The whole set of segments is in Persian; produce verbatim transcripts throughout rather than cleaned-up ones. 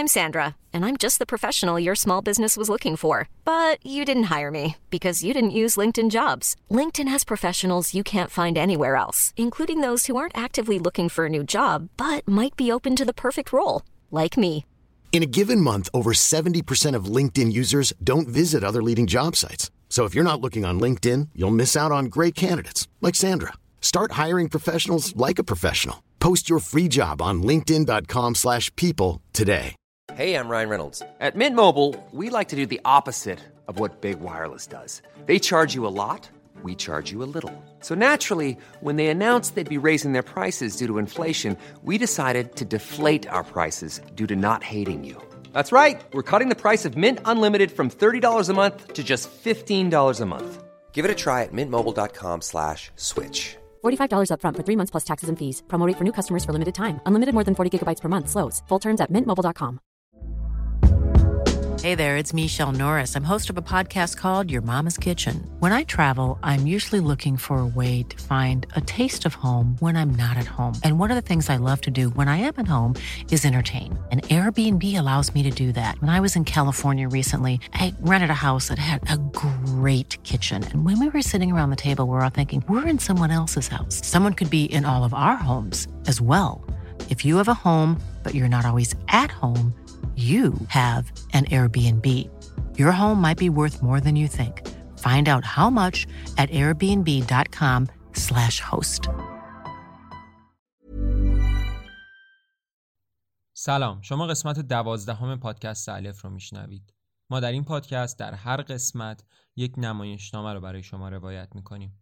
I'm Sandra, and I'm just the professional your small business was looking for. But you didn't hire me because you didn't use LinkedIn Jobs. LinkedIn has professionals you can't find anywhere else, including those who aren't actively looking for a new job, but might be open to the perfect role, like me. In a given month, over seventy percent of LinkedIn users don't visit other leading job sites. So if you're not looking on LinkedIn, you'll miss out on great candidates like Sandra. Start hiring professionals like a professional. Post your free job on linkedin dot com slash people today. Hey, I'm Ryan Reynolds. At Mint Mobile, we like to do the opposite of what Big Wireless does. They charge you a lot, we charge you a little. So naturally, when they announced they'd be raising their prices due to inflation, we decided to deflate our prices due to not hating you. That's right. We're cutting the price of Mint Unlimited from thirty dollars a month to just fifteen dollars a month. Give it a try at mintmobile.com slash switch. forty-five dollars up front for three months plus taxes and fees. Promo rate for new customers for limited time. Unlimited more than forty gigabytes per month. Slows full terms at mint mobile dot com. Hey there, it's Michelle Norris. I'm host of a podcast called Your Mama's Kitchen. When I travel, I'm usually looking for a way to find a taste of home when I'm not at home. And one of the things I love to do when I am at home is entertain. And Airbnb allows me to do that. When I was in California recently, I rented a house that had a great kitchen. And when we were sitting around the table, we were all thinking, we're in someone else's house. Someone could be in all of our homes as well. If you have a home, but you're not always at home, you have an Airbnb. Your home might be worth more than you think. Find out how much at airbnb.com slash host. سلام، شما قسمت دوازدهم پادکست الف رو میشنوید. ما در این پادکست در هر قسمت یک نمایشنامه رو برای شما روایت میکنیم.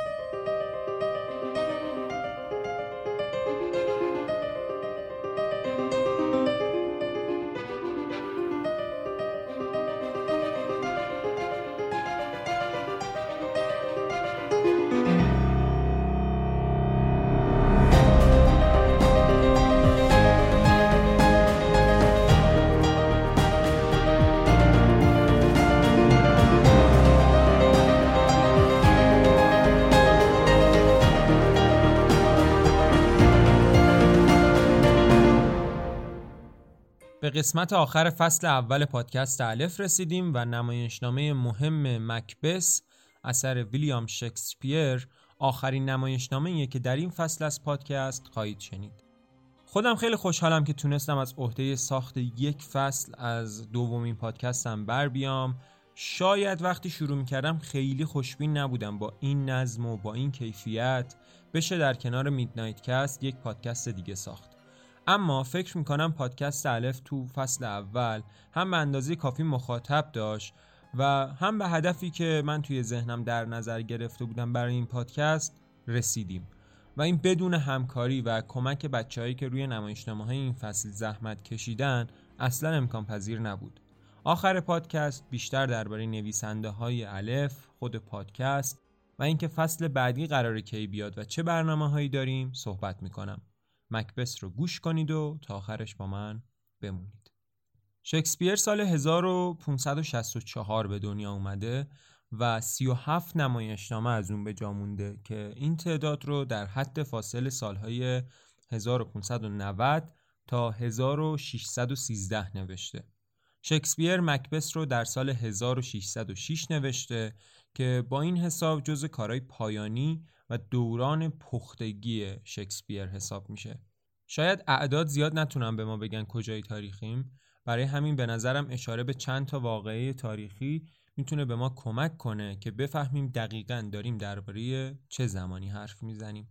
به قسمت آخر فصل اول پادکست الف رسیدیم و نمایشنامه مهم مکبث اثر ویلیام شکسپیر آخرین نمایشنامه‌ایه که در این فصل از پادکست خواهید شنید. خودم خیلی خوشحالم که تونستم از عهده ساخت یک فصل از دومین پادکستم بر بیام. شاید وقتی شروع می‌کردم خیلی خوشبین نبودم با این نظم و با این کیفیت بشه در کنار میدنایت کست یک پادکست دیگه ساخت. اما فکر میکنم پادکست الف تو فصل اول هم به اندازه کافی مخاطب داشت و هم به هدفی که من توی ذهنم در نظر گرفته بودم برای این پادکست رسیدیم و این بدون همکاری و کمک بچه‌هایی که روی نمایشنامه‌های این فصل زحمت کشیدن اصلا امکان پذیر نبود. آخر پادکست بیشتر درباره نویسنده‌های الف، خود پادکست و اینکه فصل بعدی قراره کی بیاد و چه برنامه‌هایی داریم صحبت میکنم. مکبث رو گوش کنید و تا آخرش با من بمونید. شکسپیر سال هزار و پانصد و شصت و چهار به دنیا اومده و سی و هفت نمایشنامه از اون به جا مونده که این تعداد رو در حد فاصل سالهای هزار و پانصد و نود تا هزار و ششصد و سیزده نوشته. شکسپیر مکبث رو در سال هزار و ششصد و شش نوشته که با این حساب جزو کارهای پایانی و دوران پختگی شکسپیر حساب میشه. شاید اعداد زیاد نتونن به ما بگن کجای تاریخیم، برای همین به نظرم اشاره به چند تا واقعه تاریخی میتونه به ما کمک کنه که بفهمیم دقیقاً داریم درباره چه زمانی حرف میزنیم.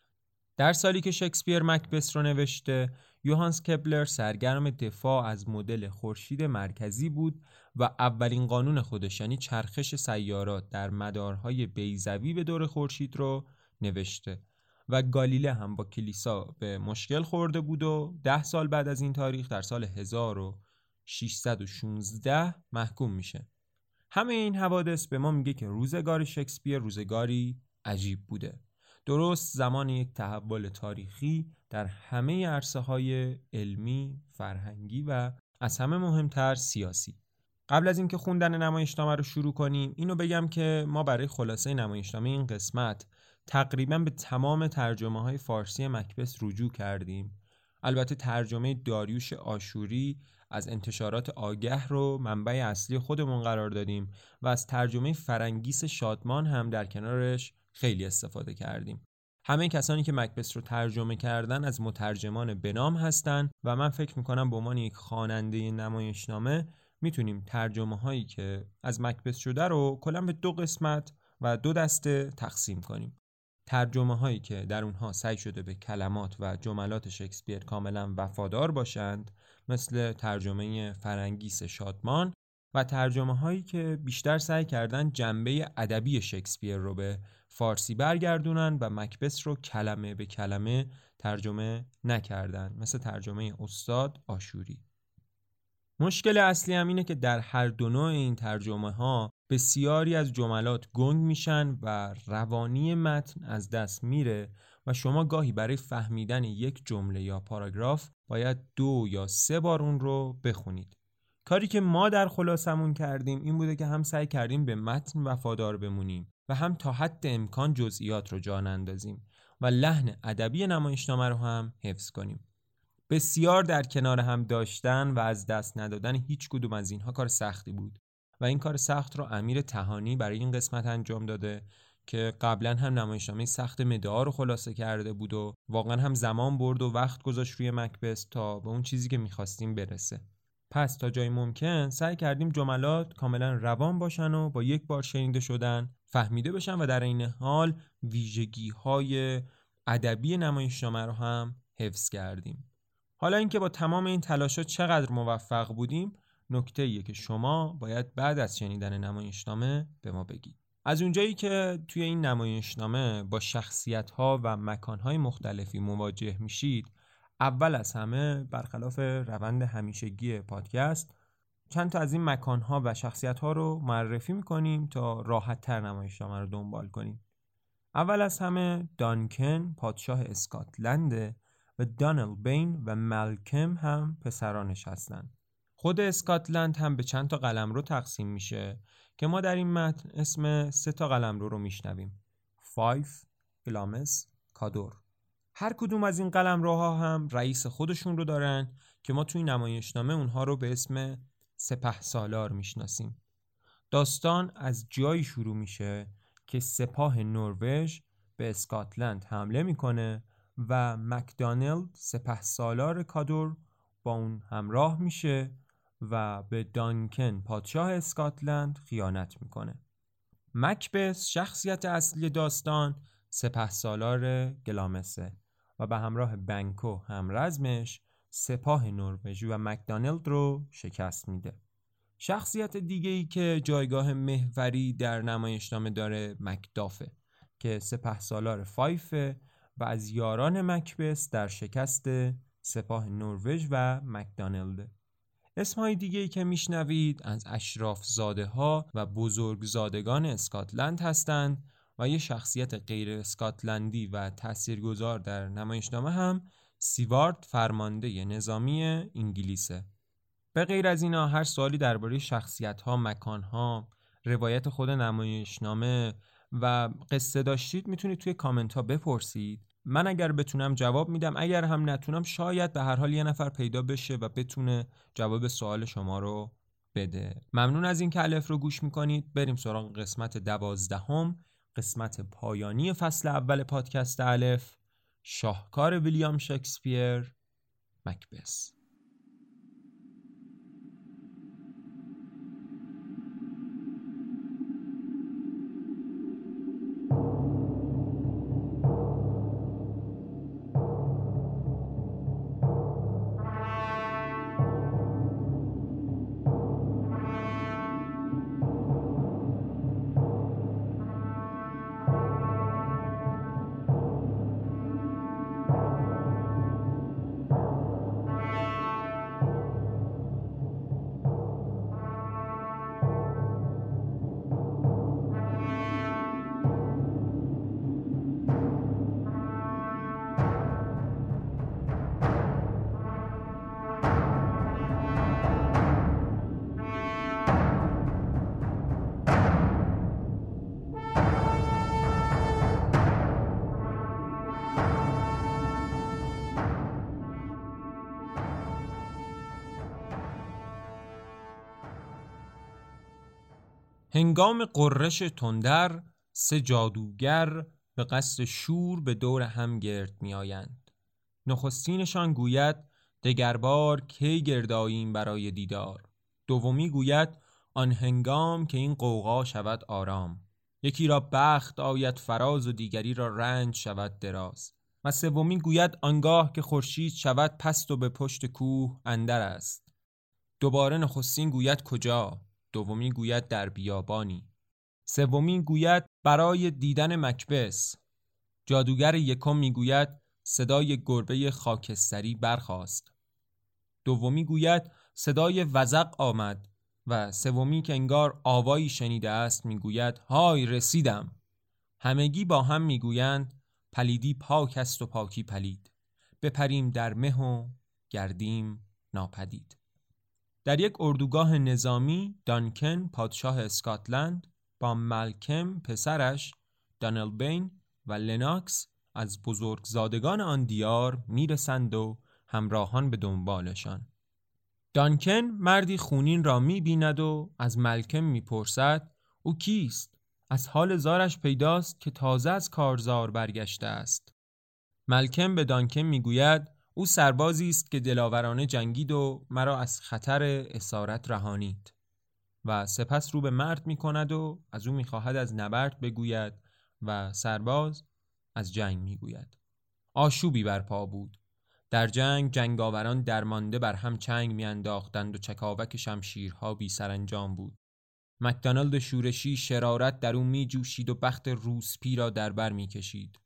در سالی که شکسپیر مکبث رو نوشته، یوهانس کپلر سرگرم دفاع از مدل خورشید مرکزی بود و اولین قانون خودش یعنی چرخش سیارات در مدارهای بیضوی به دور خورشید رو نوشته و گالیله هم با کلیسا به مشکل خورده بود و ده سال بعد از این تاریخ در سال هزار و ششصد و شانزده محکوم میشه. همه این حوادث به ما میگه که روزگار شکسپیر روزگاری عجیب بوده. درست زمان یک تحول تاریخی در همه عرصه‌های علمی، فرهنگی و از همه مهمتر سیاسی. قبل از اینکه خوندن نمایشنامه رو شروع کنیم، اینو بگم که ما برای خلاصه نمایشنامه این قسمت تقریباً به تمام ترجمه‌های فارسی مکبث رجوع کردیم. البته ترجمه داریوش آشوری از انتشارات آگه رو منبع اصلی خودمون قرار دادیم و از ترجمه فرنگیس شادمان هم در کنارش خیلی استفاده کردیم. همه کسانی که مکبث رو ترجمه کردن از مترجمان بنام هستن و من فکر میکنم به عنوان یک خواننده نمایشنامه میتونیم ترجمه هایی که از مکبث شده رو کلاً به دو قسمت و دو دسته تقسیم کنیم. ترجمه هایی که در اونها سعی شده به کلمات و جملات شکسپیر کاملا وفادار باشند، مثل ترجمه فرنگیس شادمان، و ترجمه هایی که بیشتر سعی کردن جنبه ادبی شکسپیر رو به فارسی برگردونن و مکبث رو کلمه به کلمه ترجمه نکردن، مثل ترجمه استاد آشوری. مشکل اصلی هم اینه که در هر دو نوع این ترجمه ها بسیاری از جملات گنگ میشن و روانی متن از دست میره و شما گاهی برای فهمیدن یک جمله یا پاراگراف باید دو یا سه بار اون رو بخونید. کاری که ما در خلاصمون کردیم این بوده که هم سعی کردیم به متن وفادار بمونیم و هم تا حد امکان جزئیات رو جان اندازیم و لحن ادبی نمایشنامه رو هم حفظ کنیم. بسیار در کنار هم داشتن و از دست ندادن هیچ کدوم از اینها کار سختی بود و این کار سخت رو امیر تهانی برای این قسمت انجام داده که قبلا هم نمایشنامه سخت مدعا رو خلاصه کرده بود و واقعا هم زمان برد و وقت گذاشت روی مکبث تا به اون چیزی که می‌خواستیم برسه. پس تا جای ممکن سعی کردیم جملات کاملا روان باشن و با یک بار شنیده شدن فهمیده بشن و در این حال ویژگی‌های ادبی نمایشنامه رو هم حفظ کردیم. حالا اینکه با تمام این تلاش‌ها چقدر موفق بودیم، نکته ایه که شما باید بعد از شنیدن نمایشنامه به ما بگید. از اونجایی که توی این نمایشنامه با شخصیت‌ها و مکان‌های مختلفی مواجه میشید، اول از همه برخلاف روند همیشگی پادکست چند تا از این مکان‌ها و شخصیت‌ها رو معرفی می‌کنیم تا راحت‌تر نمایشنامه رو دنبال کنیم. اول از همه دانکن پادشاه اسکاتلند و دانل بین و مالکم هم پسرانش هستن. خود اسکاتلند هم به چند تا قلمرو تقسیم میشه که ما در این متن اسم سه تا قلمرو رو میشنویم: فایف، گلامس، کادور. هر کدوم از این قلمروها هم رئیس خودشون رو دارن که ما توی نمایشنامه اونها رو به اسم سپهسالار میشناسیم. داستان از جایی شروع میشه که سپاه نروژ به اسکاتلند حمله میکنه و مکدانلد سپهسالار کادور با اون همراه میشه و به دانکن پادشاه اسکاتلند خیانت میکنه. مکبث شخصیت اصلی داستان سپهسالار گلامسه و به همراه بنکو همرزمش سپاه نروژ و مکدانلد رو شکست میده. شخصیت دیگه‌ای که جایگاه محوری در نمایشنامه داره مکدافه که سپهسالار فایفه و از یاران مکبث در شکست سپاه نروژ و مکدانلد. اسمهای دیگه‌ای که میشنوید از اشراف زاده ها و بزرگ زادگان اسکاتلند هستند و یه شخصیت غیر اسکاتلندی و تاثیرگذار در نمایشنامه هم سیوارد فرمانده نظامی انگلیسه. به غیر از اینا هر سوالی درباره شخصیت‌ها، مکان‌ها، روایت خود نمایشنامه و قصه داشتید میتونید توی کامنت ها بپرسید. من اگر بتونم جواب میدم، اگر هم نتونم شاید به هر حال یه نفر پیدا بشه و بتونه جواب سوال شما رو بده. ممنون از این که الف رو گوش میکنید. بریم سراغ قسمت دوازدهم، قسمت پایانی فصل اول پادکست الف، شاهکار ویلیام شکسپیر، مکبث. هنگام قررش تندر سه جادوگر به قصد شور به دور هم گرد می آیند. نخستینشان گوید دگربار کی گرداییم برای دیدار. دومی گوید آن هنگام که این غوغا شود آرام. یکی را بخت آید فراز و دیگری را رنج شود دراز. و سومی گوید آنگاه که خورشید شود پست و به پشت کوه اندر است. دوباره نخستین گوید کجا؟ دومی گوید در بیابانی. سومی گوید برای دیدن مکبث. جادوگر یکم میگوید صدای گربه خاکستری برخاست. دومی گوید صدای وزغ آمد و سومی که انگار آوایی شنیده است میگوید های رسیدم. همگی با هم میگویند پلیدی پاک است و پاکی پلید، بپریم در مه و گردیم ناپدید. در یک اردوگاه نظامی دانکن پادشاه اسکاتلند با مالکم پسرش، دانلبین و لناکس از بزرگزادگان آن دیار میرسند و همراهان به دنبالشان. دانکن مردی خونین را میبیند و از مالکم میپرسد او کیست؟ از حال زارش پیداست که تازه از کارزار برگشته است. مالکم به دانکن میگوید او سربازی است که دلاورانه جنگید و مرا از خطر اسارت رهانید. و سپس رو به مرد میکند و از او میخواهد از نبرد بگوید و سرباز از جنگ میگوید. آشوبی برپا بود. در جنگ جنگاوران درمانده بر هم چنگ میانداختند و چکاوک شمشیرها بی سرانجام بود. مکدونالد شورشی شرارت در او می جوشید و بخت روسپی را در بر می کشید.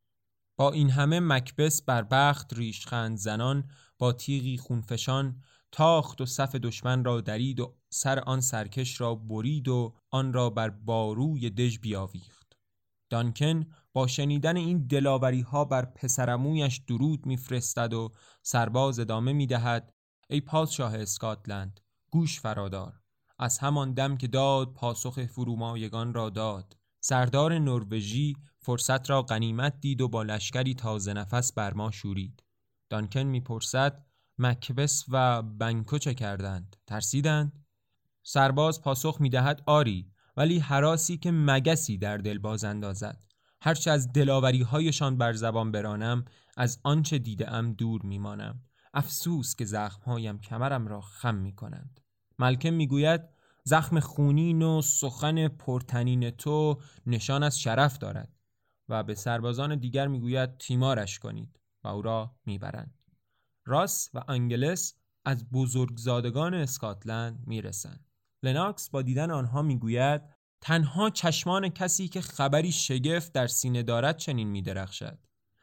با این همه مکبث بر بخت ریشخند زنان با تیغی خونفشان تاخت و صف دشمن را درید و سر آن سرکش را برید و آن را بر باروی دژ بیاویخت. دانکن با شنیدن این دلاوری ها بر پسرعمویش درود میفرستد و سرباز ادامه میدهد ای پادشاه اسکاتلند گوش فرادار. از همان دم که داد پاسخ فرومایگان را داد. سردار نروژی فرصت را غنیمت دید و با لشکری تازه نفس بر ما شورید. دانکن میپرسد مکبث و بنکو چه کردند؟ ترسیدند؟ سرباز پاسخ میدهد آری، ولی هراسی که مگسی در دل باز اندازد. هرچه از دلاوری هایشان بر زبان برانم از آنچه دیدم دور میمانم. افسوس که زخمهایم کمرم را خم میکنند. مالکم میگوید زخم خونین و سخن پرتنین تو نشان از شرف دارد و به سربازان دیگر میگوید تیمارش کنید و او را میبرند. راس و انگلس از بزرگزادگان اسکاتلند میرسند. لناکس با دیدن آنها میگوید تنها چشمان کسی که خبری شگفت در سینه دارد چنین میدرخشد.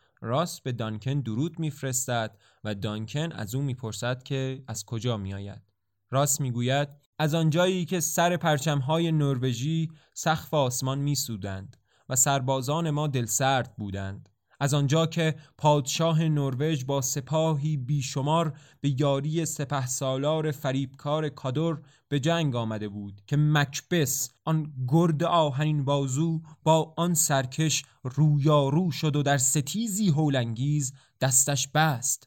راس به دانکن درود میفرستد و دانکن از او میپرسد که از کجا میآید. راس میگوید از آنجایی که سر پرچم‌های نروژی سقف آسمان میسودند و سربازان ما دلسرد بودند. از آنجا که پادشاه نروژ با سپاهی بیشمار به یاری سپهسالار فریبکار کادور به جنگ آمده بود که مکبث آن گرد آهنین بازو با آن سرکش رویارو شد و در ستیزی هولانگیز دستش بست.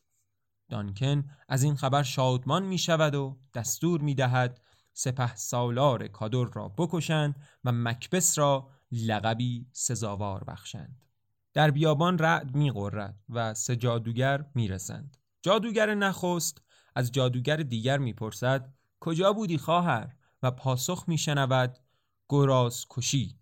دانکن از این خبر شادمان می شود و دستور می دهد سپهسالار کادور را بکشند و مکبث را لقبی سزاوار بخشند. در بیابان رعد می غرد و سه جادوگر می رسند. جادوگر نخست از جادوگر دیگر می پرسد کجا بودی خواهر؟ و پاسخ می شنود گراز کشی.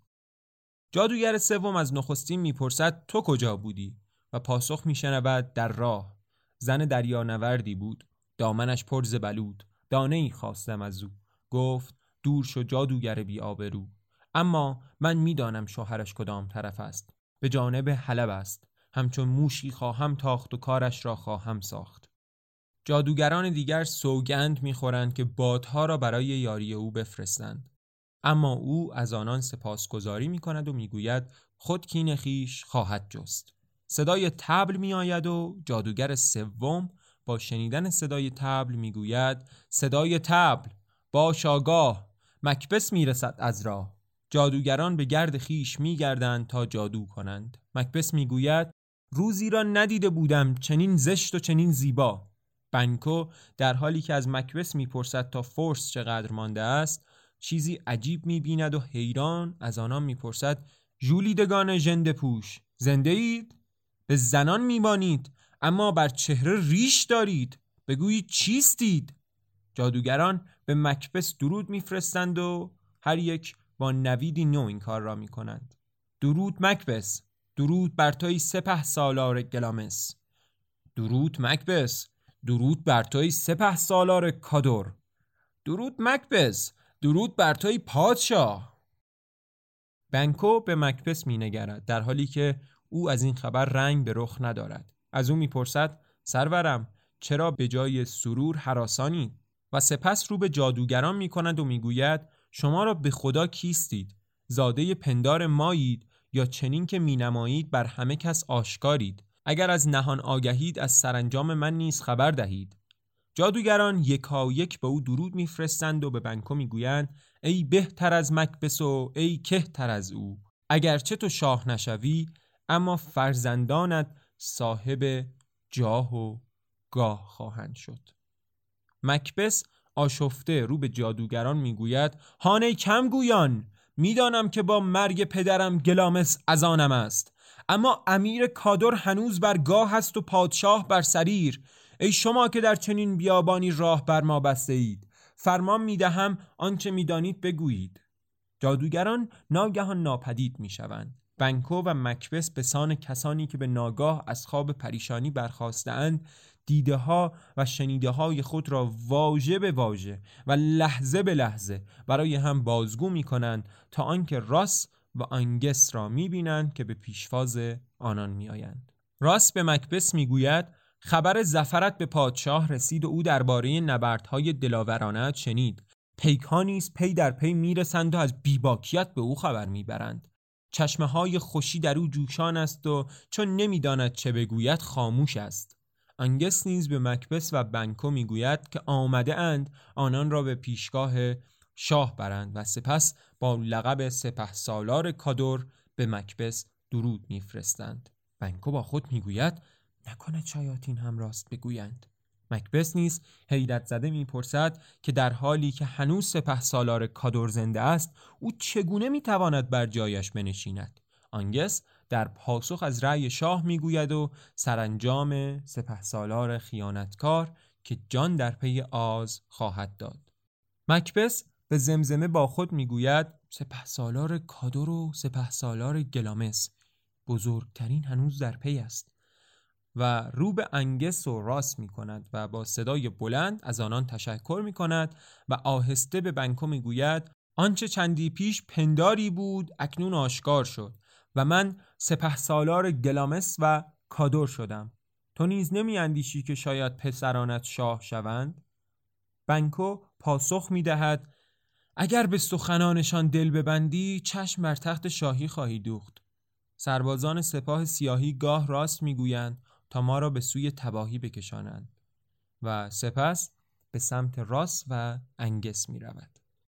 جادوگر سوم از نخستین می پرسد تو کجا بودی؟ و پاسخ می شنود در راه. زن دریانوردی بود، دامنش پر ز بلود. دانه ای خواستم از او، گفت دور شو جادوگر بی آبرو. اما من می دانم شوهرش کدام طرف است، به جانب حلب است. همچون موشی خواهم تاخت و کارش را خواهم ساخت. جادوگران دیگر سوگند می‌خورند که بادها را برای یاری او بفرستند، اما او از آنان سپاسگزاری می‌کند و می‌گوید خود کین خویش خواهد جست. صدای طبل می‌آید و جادوگر سوم با شنیدن صدای طبل می‌گوید صدای طبل، باش آگاه، مکبث می‌رسد از راه. جادوگران به گرد خیش می‌گردند تا جادو کنند. مکبث می‌گوید روزی را ندیده بودم چنین زشت و چنین زیبا. بنکو در حالی که از مکبث میپرسد تا فورس چقدر مانده است، چیزی عجیب می‌بیند و حیران از آنان می‌پرسد: ژولیدگان ژنده پوش، زنده اید؟ به زنان می‌مانید اما بر چهره ریش دارید، بگویید چیستید؟ جادوگران به مکبث درود می‌فرستند و هر یک با نویدی نو این کار را می‌کنند. درود مکبث، درود بر توی سپه سالار گلامس. درود مکبث، درود بر توی سپه سالار کادور. درود مکبث، درود بر توی پادشاه. بنکو به مکبث می‌نگرد در حالی که او از این خبر رنگ به رخ ندارد. از او می‌پرسد: سرورم، چرا به جای سرور هراسانید؟ و سپس رو به جادوگران می‌کند و می‌گوید: شما را به خدا کیستید؟ زاده پندار مایید یا چنین که می‌نمایید بر همه کس آشکارید؟ اگر از نهان آگهید از سرانجام من نیز خبر دهید. جادوگران یکایک به او درود می‌فرستند و به بنکو می‌گویند: ای بهتر از مکبث و ای کهتر از او، اگرچه تو شاه نشوی اما فرزندانت صاحب جاه و گاه خواهند شد. مکبث آشفته رو به جادوگران میگوید: هان کم گویان، میدانم که با مرگ پدرم گلامس از آنم است، اما امیر کادور هنوز بر گاه است و پادشاه بر سریر. ای شما که در چنین بیابانی راه بر ما بسته اید، فرمان میدهم آنچه میدانید بگویید. جادوگران ناگهان ناپدید میشوند. بنکو و مکبث به سان کسانی که به ناگاه از خواب پریشانی برخاستند، دیده ها و شنیده های خود را واژه به واژه و لحظه به لحظه برای هم بازگو می کنند تا آنکه راس و آنگس را می بینند که به پیشواز آنان می آیند. راس به مکبث می گوید: خبر ظفرت به پادشاه رسید و او درباره نبردهای دلاورانه شنید. پیکانی است پی در پی می رسند و از بیباکیت به او خبر می برند. چشمه های خوشی در او جوشان است و چون نمی داند چه بگوید خاموش است. آنگس نیز به مکبث و بنکو میگوید که آمده اند آنان را به پیشگاه شاه برند و سپس با لقب سپه سالار کادور به مکبث درود میفرستند. بنکو با خود میگوید: نکند شیاطین هم راست بگویند. مکبث نیز حیرت زده میپرسد که در حالی که هنوز سپه سالار کادور زنده است، او چگونه میتواند بر جایش بنشیند؟ آنگس در پاسخ از رأی شاه میگوید و سرانجام سپهسالار خیانتکار که جان در پی آز خواهد داد. مکبث به زمزمه با خود میگوید: سپهسالار کادور و سپهسالار گلامس، بزرگترین هنوز در پی است. و رو به انگس و راس میکند و با صدای بلند از آنان تشکر میکند و آهسته به بنکو میگوید: آنچه چندی پیش پنداری بود اکنون آشکار شد و من سپهسالار گلامس و کادور شدم. تو نیز نمی اندیشی که شاید پسرانت شاه شوند؟ بنکو پاسخ می دهد: اگر به سخنانشان دل ببندی چشم بر تخت شاهی خواهی دوخت. سربازان سپاه سیاهی گاه راست می گویند تا ما را به سوی تباهی بکشانند. و سپس به سمت راس و انگس می رود.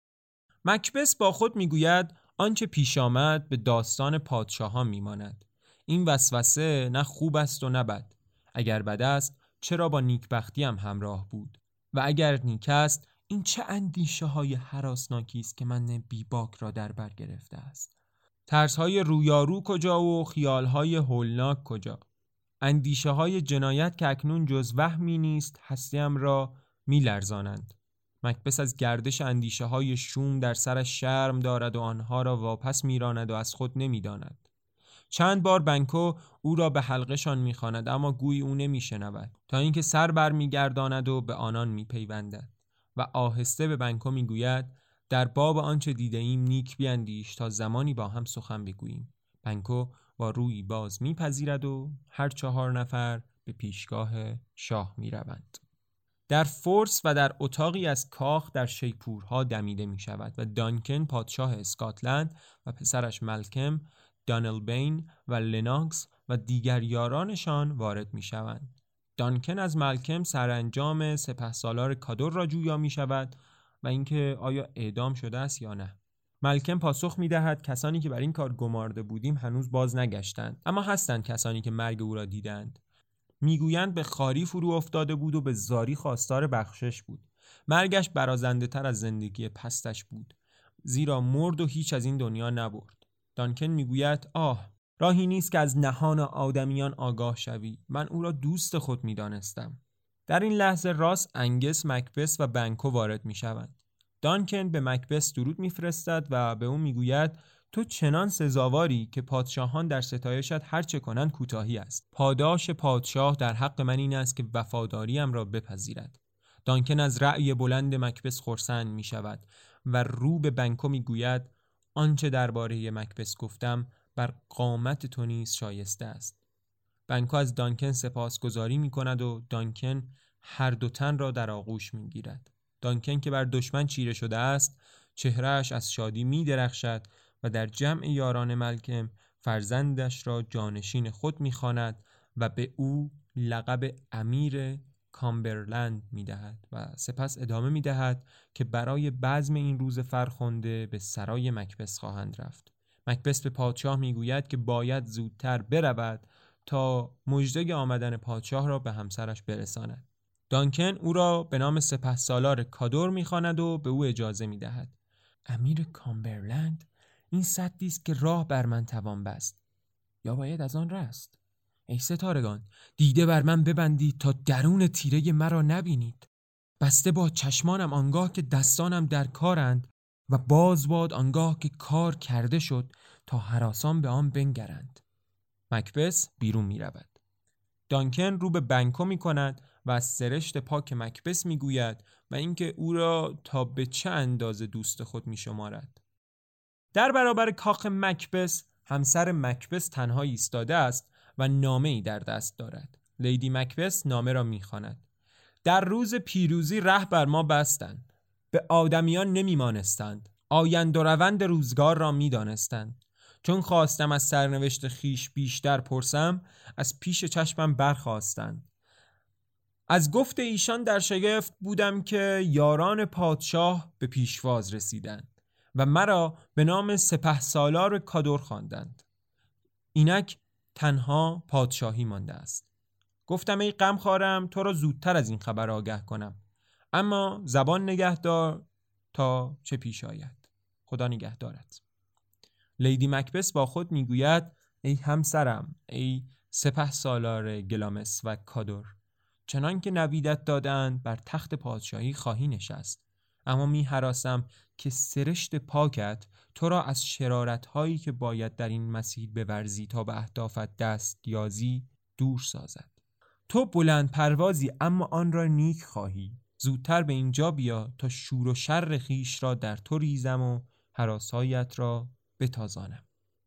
مکبث با خود می گوید: آنچه پیش آمد به داستان پادشاهان میماند. این وسوسه نه خوب است و نه بد. اگر بد است چرا با نیکبختی هم همراه بود؟ و اگر نیک است این چه اندیشه های هراسناکی است که من بیباک را در بر گرفته است؟ ترس های رویارو کجا و خیال های هولناک کجا؟ اندیشه های جنایت که اکنون جز وهمی نیست هستیم را می لرزانند. مکبث از گردش اندیشه های شوم در سرش شرم دارد و آنها را واپس میراند و از خود نمیداند. چند بار بنکو او را به حلقشان میخواند اما گویی او نمیشنود، تا اینکه سر بر میگرداند و به آنان میپیوندد و آهسته به بنکو میگوید: در باب آنچه دیده ایم نیک بیندیش تا زمانی با هم سخن بگوییم. بنکو با روی باز میپذیرد و هر چهار نفر به پیشگاه شاه میروند. در فورس و در اتاقی از کاخ در شیپورها دمیده می شود و دانکن پادشاه اسکاتلند و پسرش ملکم، دانلبین و لناکس و دیگر یارانشان وارد می شوند. دانکن از ملکم سرانجام سپهسالار کادور را جویا می شود و اینکه آیا اعدام شده است یا نه. ملکم پاسخ می دهد کسانی که بر این کار گمارده بودیم هنوز باز نگشتند، اما هستند کسانی که مرگ او را دیدند. میگویند به خاری فرو افتاده بود و به زاری خواستار بخشش بود. مرگش برازنده تر از زندگی پستش بود زیرا مرد و هیچ از این دنیا نبرد. دانکن میگوید آه، راهی نیست که از نهان آدمیان آگاه شوی. من او را دوست خود میدانستم. در این لحظه راس، انگس، مکبث و بنکو وارد میشوند. دانکن به مکبث درود میفرستد و به او میگوید تو چنان سزاواری که پادشاهان در ستایشت هر چه کنند کوتاهی است. پاداش پادشاه در حق من این است که وفاداریم را بپذیرد. دانکن از رأی بلند مکبث خرسند می شود و رو به بنکو می گوید آنچه درباره مکبث گفتم بر قامت تو نیز شایسته است. بنکو از دانکن سپاسگزاری می کند و دانکن هر دو تن را در آغوش می گیرد. دانکن که بر دشمن چیره شده است چهرهش از شادی می درخشد و در جمع یاران ملکم فرزندش را جانشین خود می خواند و به او لقب امیر کامبرلند می دهد و سپس ادامه می دهد که برای بزم این روز فرخنده به سرای مکبث خواهند رفت. مکبث به پادشاه می گوید که باید زودتر برود تا مژده آمدن پادشاه را به همسرش برساند. دانکن او را به نام سپهسالار کادور می خواند و به او اجازه می دهد. امیر کامبرلند، این سدی است که راه بر من توان بست، یا باید از آن رست؟ ای ستارگان، دیده بر من ببندید تا درون تیره مرا نبینید. بسته با چشمانم آنگاه که دستانم در کارند و باز باد آنگاه که کار کرده شد تا هراسان به آن بنگرند. مکبث بیرون می رود. دانکن رو به بنکو می کند و از سرشت پاک مکبث می گوید و اینکه او را تا به چه اندازه دوست خود می شمارد. در برابر کاخ مکبث همسر مکبث تنها ایستاده است و نامه‌ای در دست دارد. لیدی مکبث نامه را می‌خواند. در روز پیروزی ره بر ما بستند، به آدمیان نمی‌مانستند، آیند و روند روزگار را می‌دانستند. چون خواستم از سرنوشت خیش بیشتر پرسم، از پیش چشمم برخاستند. از گفت ایشان در شگفت بودم که یاران پادشاه به پیشواز رسیدند و مرا به نام سپهسالار کادور خواندند. اینک تنها پادشاهی مانده است. گفتم ای غمخوارم تو را زودتر از این خبر آگه کنم، اما زبان نگهدار تا چه پیش آید. خدا نگهدارت. لیدی مکبث با خود میگوید ای همسرم، ای سپهسالار گلامس و کادور، چنان که نویدت دادند بر تخت پادشاهی خواهی نشست، اما می هراسم که سرشت پاکت تو را از شرارت هایی که باید در این مسیر بورزی تا به اهدافت دست یازی دور سازد. تو بلند پروازی اما آن را نیک خواهی. زودتر به اینجا بیا تا شور و شر خیش را در تو ریزم و هراسایت را بتازانم.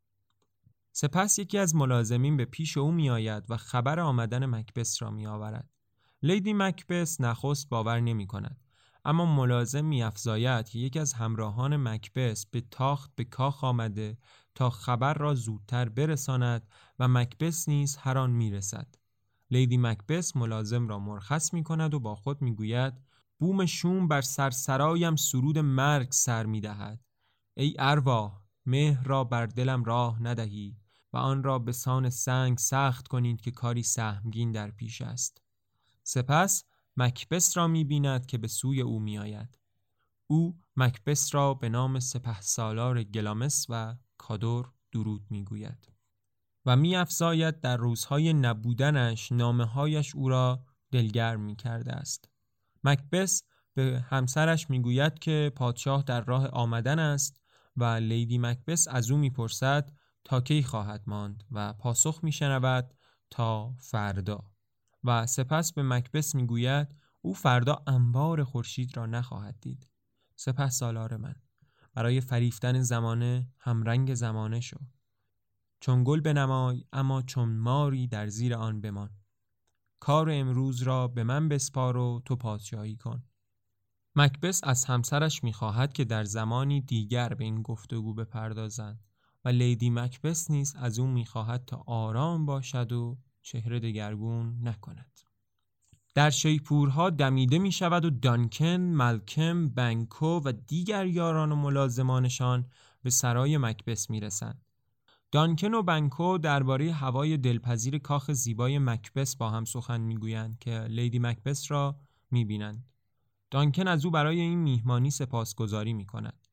سپس یکی از ملازمین به پیش او می آید و خبر آمدن مکبث را می آورد. لیدی مکبث نخست باور نمی کند، اما ملازم می افزاید که یکی از همراهان مکبث به تاخت به کاخ آمده تا خبر را زودتر برساند و مکبث نیز هر آن می رسد. لیدی مکبث ملازم را مرخص می کند و با خود می گوید بوم شوم بر سرسرایم سرود مرگ سر می دهد. ای ارواح، مهر را بر دلم راه ندهی و آن را به سان سنگ سخت کنید که کاری سهمگین در پیش است. سپس مکبث را می بیند که به سوی او می آید. او مکبث را به نام سپهسالار گلامس و کادور درود می گوید و می افزاید در روزهای نبودنش نامه هایش او را دلگرم می کرده است. مکبث به همسرش می گوید که پادشاه در راه آمدن است و لیدی مکبث از او می پرسد تا کی خواهد ماند و پاسخ می شنود تا فردا و سپس به مکبث می گوید او فردا انوار خورشید را نخواهد دید. سپهسالار من، برای فریفتن زمانه همرنگ زمانه شو. چون گل بنمای اما چون ماری در زیر آن بمان. کار امروز را به من بسپار و تو پادشاهی کن. مکبث از همسرش می‌خواهد که در زمانی دیگر به این گفتگو بپردازند و لیدی مکبث نیز از او می‌خواهد تا آرام باشد و چهره دگرگون نکند. در شیپورها دمیده می شود و دانکن، ملکم، بنکو و دیگر یاران و ملازمانشان به سرای مکبث می رسند. دانکن و بنکو درباره هوای دلپذیر کاخ زیبای مکبث با هم سخن می گویند که لیدی مکبث را می بینند. دانکن از او برای این میهمانی سپاسگزاری می کند.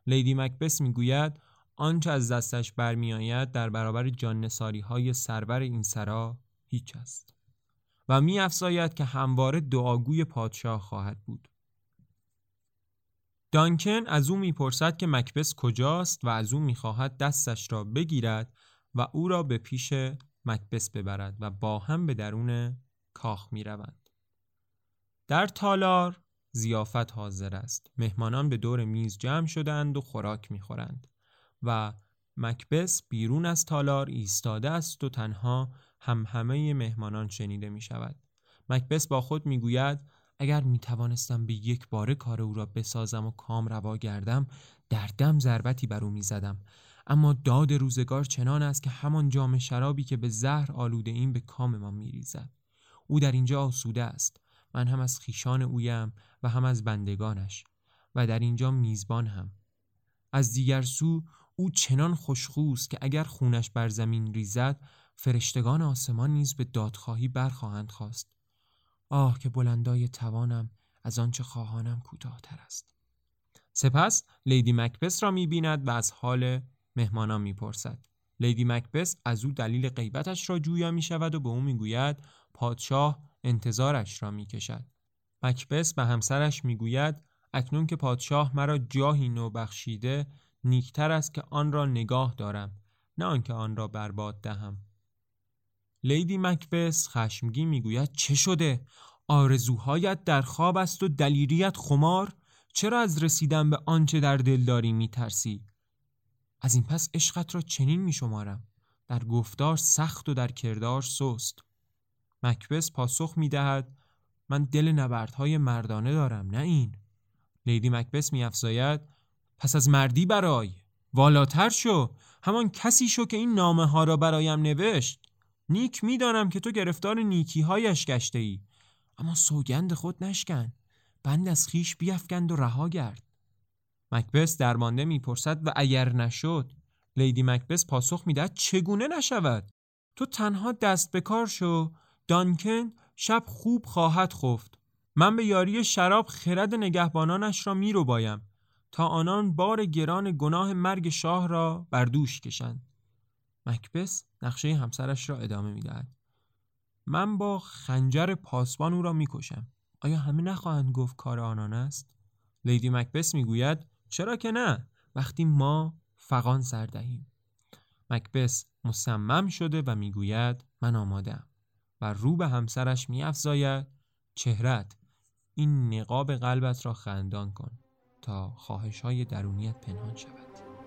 لیدی مکبث میگوید آنچه از دستش برمی آید در برابر جان‌نثاری های سرور این سرا هیچ است و می افزاید که همواره دعاگوی پادشاه خواهد بود. دانکن از او میپرسد که مکبث کجاست و از او میخواهد دستش را بگیرد و او را به پیش مکبث ببرد و با هم به درون کاخ میروند. در تالار ضیافت حاضر است. مهمانان به دور میز جمع شدند و خوراک میخورند و مکبث بیرون از تالار ایستاده است و تنها هم همه مهمانان شنیده می شود. مکبث با خود می گوید اگر می توانستم به یک باره کار او را بسازم و کام روا گردم در دم ضربتی بر او می زدم. اما داد روزگار چنان است که همان جام شرابی که به زهر آلوده این به کام ما می ریزد. او در اینجا آسوده است. من هم از خیشان اویم و هم از بندگانش و در اینجا میزبان هم. از دیگر سو او چنان خوشخوست که اگر خونش بر زمین ریزد فرشتگان آسمان نیز به دادخواهی برخواهند خواست. آه که بلندای توانم از آنچه خواهانم کوتاه‌تر است. سپس لیدی مکبث را می‌بیند و از حال مهمانان می‌پرسد. لیدی مکبث از او دلیل غیبتش را جویا می‌شود و به او می‌گوید پادشاه انتظارش را می‌کشد. مکبث به همسرش می‌گوید اکنون که پادشاه مرا جاهی نو بخشیده نیکتر است که آن را نگاه دارم نه آنکه آن را برباد دهم. لیدی مکبث خشمگین میگوید چه شده؟ آرزوهایت در خواب است و دلیریت خمار؟ چرا از رسیدن به آنچه در دل داری میترسی؟ از این پس عشقت را چنین میشمارم، در گفتار سخت و در کردار سست. مکبث پاسخ میدهد من دل نبردهای مردانه دارم نه این. لیدی مکبث میافزاید پس از مردی برای والاتر شو، همان کسی شو که این نامه ها را برایم نوشت. نیک میدانم که تو گرفتار نیکی هایش گشته ای، اما سوگند خود نشکن، بند از خیش بیفکند و رها گرد. مکبث درمانده میپرسد و اگر نشد؟ لیدی مکبث پاسخ میدهد چگونه نشود؟ تو تنها دست به کار شو، دانکن شب خوب خواهد خفت. من به یاری شراب خرد نگهبانانش را میرو بایم تا آنان بار گران گناه مرگ شاه را بر دوش کشند. مکبث نقشه همسرش را ادامه میدهد. من با خنجر پاسبان او را میکشم. آیا همه نخواهند گفت کار آنان است؟ لیدی مکبث میگوید چرا که نه، وقتی ما فغان سر دهیم. مکبث مصمم شده و میگوید من آماده‌ام و رو به همسرش میافزاید چهرت، این نقاب قلبت را خندان کن تا خواهش‌های درونیت پنهان شود.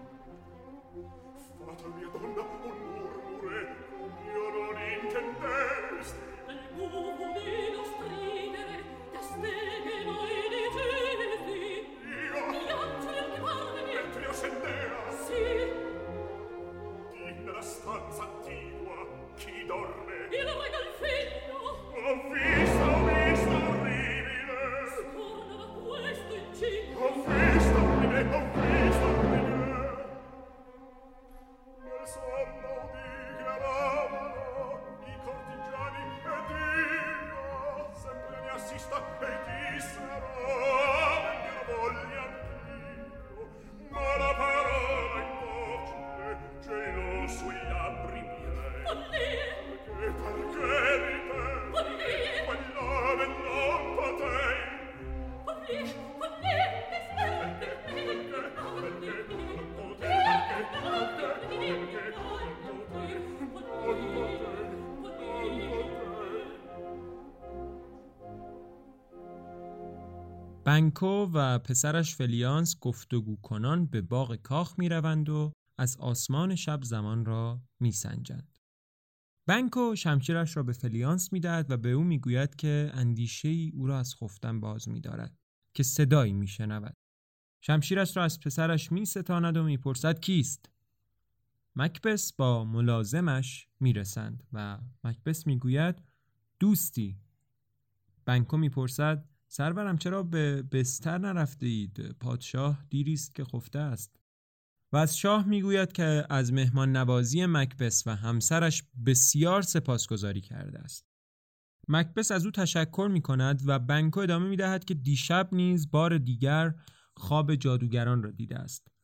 بنکو و پسرش فلیانس گفتگو کنان به باغ کاخ می روند و از آسمان شب زمان را می سنجند. بنکو شمشیرش را به فلیانس می دهد و به او می گوید که اندیشه‌ای او را از خفتن باز می دارد که صدایی می شنود. شمشیرش را از پسرش می ستاند و می پرسد کیست؟ مکبث با ملازمش می رسند و مکبث می گوید دوستی. بنکو می پرسد سرورم چرا به بستر نرفته اید؟ پادشاه دیریست که خفته است. و از شاه میگوید که از مهمان نوازی مکبث و همسرش بسیار سپاسگزاری کرده است. مکبث از او تشکر میکند و بنکو ادامه میدهد که دیشب نیز بار دیگر خواب جادوگران را دیده است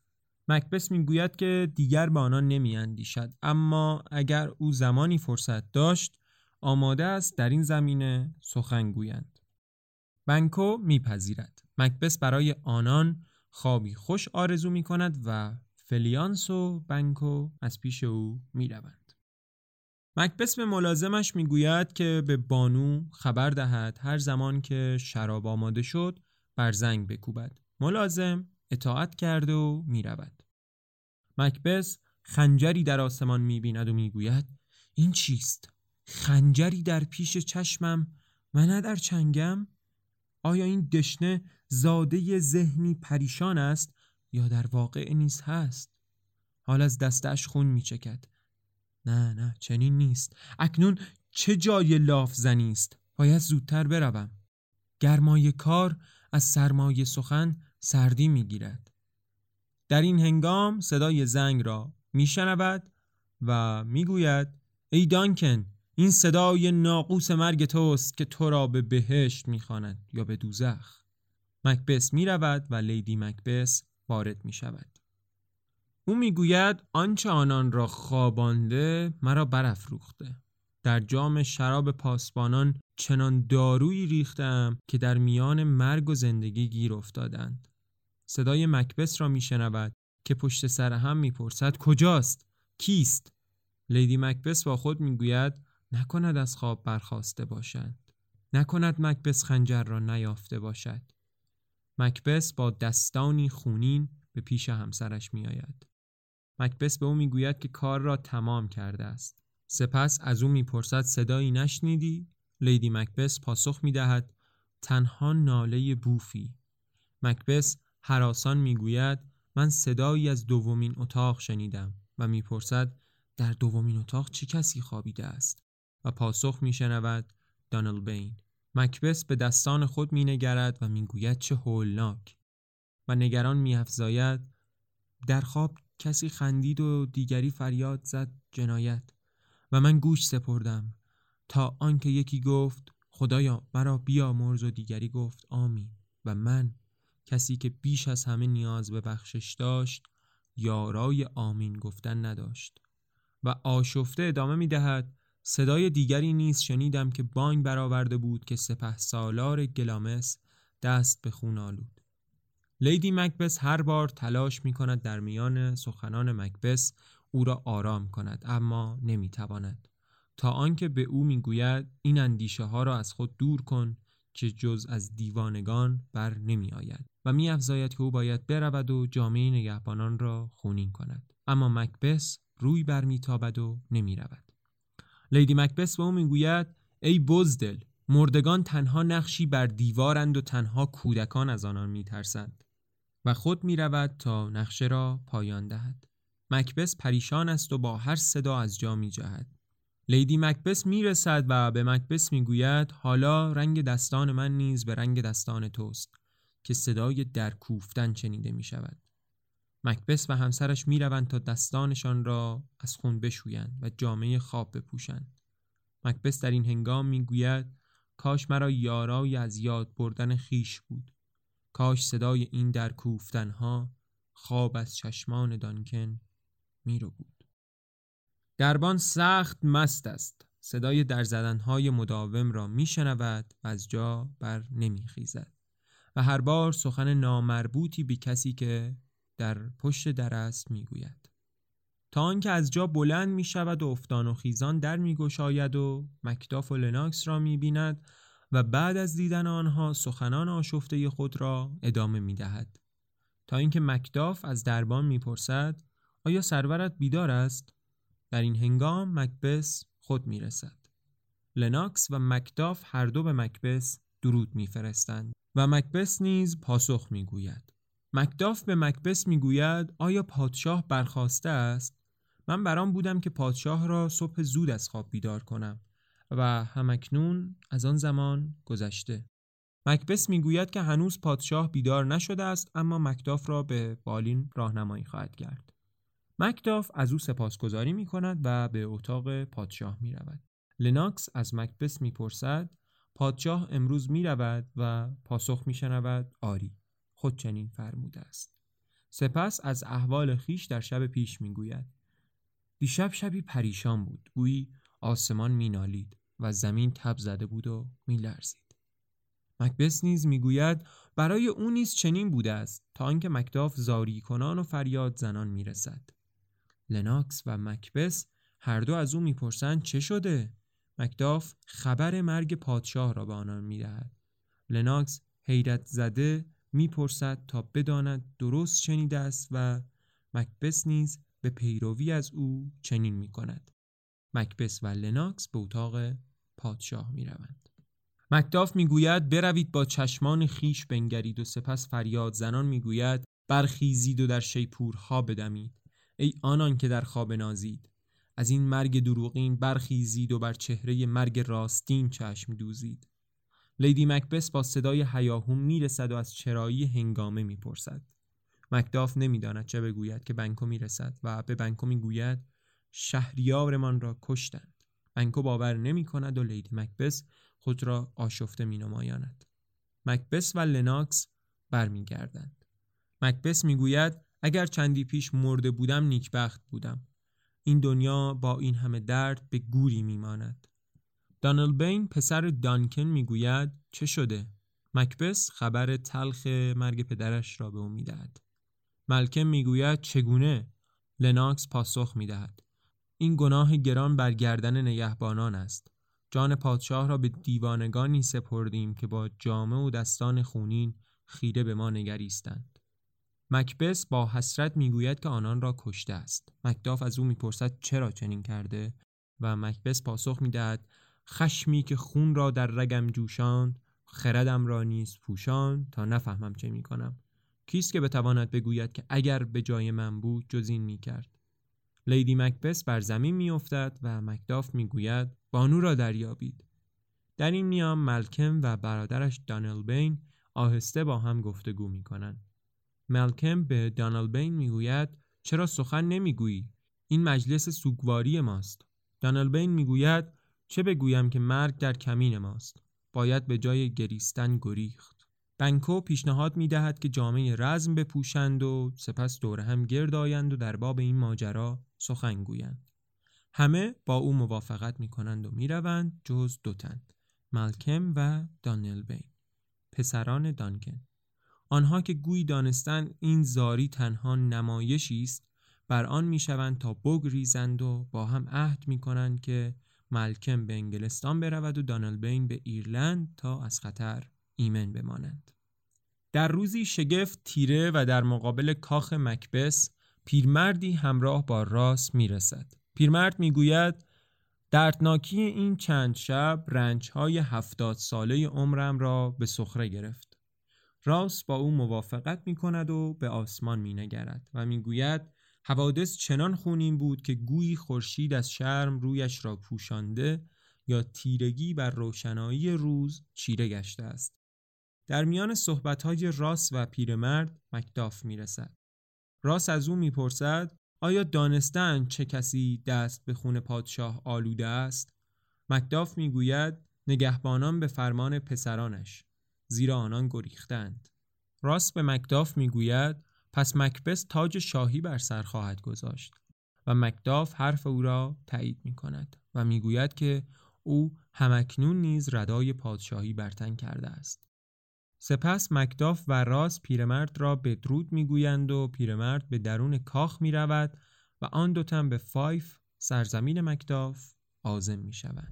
مکبث میگوید که دیگر به آنان نمی اندیشد، اما اگر او زمانی فرصت داشت آماده است در این زمینه سخن گویند. بنکو میپذیرد. مکبث برای آنان خوابی خوش آرزو می کند و فلیانس و بنکو از پیش او می روند. مکبث به ملازمش می گوید که به بانو خبر دهد هر زمان که شراب آماده شد بر زنگ بکوبد. ملازم اطاعت کرده و می رود. مکبث خنجری در آسمان می بیند و می گوید این چیست؟ خنجری در پیش چشمم و نه در چنگم؟ آیا این دشنه زاده ذهنی پریشان است یا در واقع نیز هست؟ حال از دستش خون می چکد. نه نه چنین نیست. اکنون چه جای لاف زنی است؟ باید زودتر بروم. گرمای کار از سرمای سخن سردی می گیرد. در این هنگام صدای زنگ را می شنود و می گوید ای دانکن، این صدای ناقوس مرگ توست که تو را به بهشت می خواند یا به دوزخ. مکبث می رود و لیدی مکبث وارد می شود. او می گوید آنچه آنان را خوابانده مرا برافروخته. در جام شراب پاسبانان چنان دارویی ریختم که در میان مرگ و زندگی گیر افتادند. صدای مکبث را می شنود که پشت سر هم می پرسد کجاست؟ کیست؟ لیدی مکبث با خود می گوید نکند از خواب برخاسته باشد. نکند مکبث خنجر را نیافته باشد. مکبث با دستانی خونین به پیش همسرش می آید. مکبث به او می گوید که کار را تمام کرده است. سپس از او می پرسد صدایی نشنیدی؟ لیدی مکبث پاسخ می دهد تنها ناله بوفی. مکبث هراسان می گوید من صدایی از دومین اتاق شنیدم و می پرسد در دومین اتاق چه کسی خوابیده است؟ و پاسخ می شنود دانل بین. مکبث به دستان خود می نگرد و می گوید چه هولناک و نگران می افزاید در خواب کسی خندید و دیگری فریاد زد جنایت و من گوش سپردم تا آنکه یکی گفت خدایا مرا بیامرز و دیگری گفت آمین و من کسی که بیش از همه نیاز به بخشش داشت یارای آمین گفتن نداشت. و آشفته ادامه می دهد صدای دیگری نیز شنیدم که بانگ برآورده بود که سپه سالار گلامس دست به خون آلود. لیدی مکبث هر بار تلاش می کند در میان سخنان مکبث او را آرام کند، اما نمی تواند، تا آنکه به او می گوید این اندیشه ها را از خود دور کن که جز از دیوانگان بر نمی آید و می افزاید که او باید برود و جامعه نگهبانان را خونین کند. اما مکبث روی بر می تابد و نمی رود. لیدی مکبث به او می گوید ای بزدل، مردگان تنها نقشی بر دیوارند و تنها کودکان از آنان می ترسند. و خود می رود تا نقشه را پایان دهد. مکبث پریشان است و با هر صدا از جا می جهد. لیدی مکبث می رسد و به مکبث می گوید حالا رنگ دستان من نیز به رنگ دستان توست که صدای در کوفتن شنیده می شود. مکبث و همسرش می روند تا دستانشان را از خون بشویند و جامه خواب بپوشند. مکبث در این هنگام می گوید کاش مرا یارای از یاد بردن خیش بود. کاش صدای این در کوفتنها خواب از چشمان دانکن می رو بود. دربان سخت مست است. صدای در زدنهای مداوم را می شنود و از جا بر نمی خیزد و هر بار سخن نامربوطی به کسی که در پشت در است می گوید. تا آنکه از جا بلند می شود و افتان و خیزان در می گشاید و مکداف و لناکس را می بیند و بعد از دیدن آنها سخنان آشفته خود را ادامه می دهد. تا اینکه مکداف از دربان می پرسد آیا سرورت بیدار است؟ در این هنگام مکبث خود می رسد. لناکس و مکداف هر دو به مکبث درود می فرستند و مکبث نیز پاسخ می گوید. مکداف به مکبث می گوید آیا پادشاه برخاسته است؟ من برام بودم که پادشاه را صبح زود از خواب بیدار کنم و همکنون از آن زمان گذشته. مکبث می گوید که هنوز پادشاه بیدار نشده است، اما مکداف را به بالین راهنمایی خواهد کرد. مکداف از او سپاسگزاری می کند و به اتاق پادشاه می رود. لناکس از مکبث می پرسد پادشاه امروز می رود و پاسخ می شنود آری، خود چنین فرموده است. سپس از احوال خیش در شب پیش میگوید. دیشب شبی پریشان بود، گویی آسمان مینالید و زمین تب زده بود و میلرزید. مکبث نیز میگوید برای او نیز چنین بوده است تا آنکه مکداف زاری کنان و فریاد زنان میرسد. لناکس و مکبث هر دو از او میپرسند چه شده؟ مکداف خبر مرگ پادشاه را به آنان میدهد. لناکس حیرت زده میپرسد تا بداند درست شنیده است و مکبث نیز به پیروی از او چنین میکند. مکبث و لناکس به اتاق پادشاه میروند. مکداف میگوید بروید با چشمان خیش بنگرید و سپس فریاد زنان میگوید برخیزید و در شیپورها بدمید. ای آنان که در خواب نازید، از این مرگ دروغین برخیزید و بر چهره مرگ راستین چشم دوزید. لیدی مکبث با صدای هیاهو میرسد و از چرایی هنگامه میپرسد. مکداف نمیداند چه بگوید که بنکو میرسد و به بنکو میگوید شهریارمان را کشتند. بنکو باور نمی کند و لیدی مکبث خود را آشفته می نمایاند. مکبث و لناکس برمیگردند. مکبث میگوید اگر چندی پیش مرده بودم نیکبخت بودم. این دنیا با این همه درد به گوری میماند. دانلبین پسر دانکن میگوید چه شده؟ مکبث خبر تلخ مرگ پدرش را به او میدهد. ملکم میگوید چگونه؟ لناکس پاسخ میدهد این گناه گران بر گردن نگهبانان است. جان پادشاه را به دیوانگانی سپردیم که با جامه و دستان خونین خیره به ما نگریستند. مکبث با حسرت میگوید که آنان را کشته است. مکداف از او میپرسد چرا چنین کرده و مکبث پاسخ میدهد خشمی که خون را در رگم جوشاند، خردم را نیز پوشاند تا نفهمم چه میکنم. کیست که بتواند بگوید که اگر به جای من بود جز این میکرد؟ لیدی مکبث بر زمین میافتد و مکداف میگوید بانو را دریابید. در این میان ملکم و برادرش دانلبین آهسته با هم گفتگو میکنند. ملکم به دانلبین میگوید چرا سخن نمیگویی؟ این مجلس سوگواری ماست. دانلبین میگوید چه بگویم که مرگ در کمین ماست. باید به جای گریستن گریخت. بنکو پیشنهاد میدهد که جامعه رزم بپوشند و سپس دور هم گرد آیند و در باب این ماجرا سخن گویند. همه با او موافقت میکنند و میروند جز دو تن، ملکم و دانلبین، پسران دانکن. آنها که گویی دانستند این زاری تنها نمایشی است، بر آن میشوند تا بگریزند و با هم عهد میکنند که ملکم به انگلستان برود و دانلبین به ایرلند تا از خطر ایمن بمانند. در روزی شگفت تیره و در مقابل کاخ مکبث پیرمردی همراه با راس میرسد. پیرمرد میگوید دردناکی این چند شب رنجهای هفتاد ساله عمرم را به سخره گرفت. راس با او موافقت میکند و به آسمان مینگرد و میگوید حوادث چنان خونین بود که گویی خورشید از شرم رویش را پوشانده یا تیرگی بر روشنایی روز چیره گشته است. در میان صحبت‌های راس و پیرمرد مکداف میرسد. راس از او میپرسد آیا دانستند چه کسی دست به خون پادشاه آلوده است؟ مکداف میگوید نگهبانان به فرمان پسرانش، زیرا آنان گریختند. راس به مکداف میگوید پس مکبث تاج شاهی بر سر خواهد گذاشت و مکداف حرف او را تایید میکند و میگوید که او همکنون نیز ردای پادشاهی بر تن کرده است. سپس مکداف و راس پیرمرد را بدرود میگویند و پیرمرد به درون کاخ میرود و آن دو تن به فایف سرزمین مکداف عازم میشوند.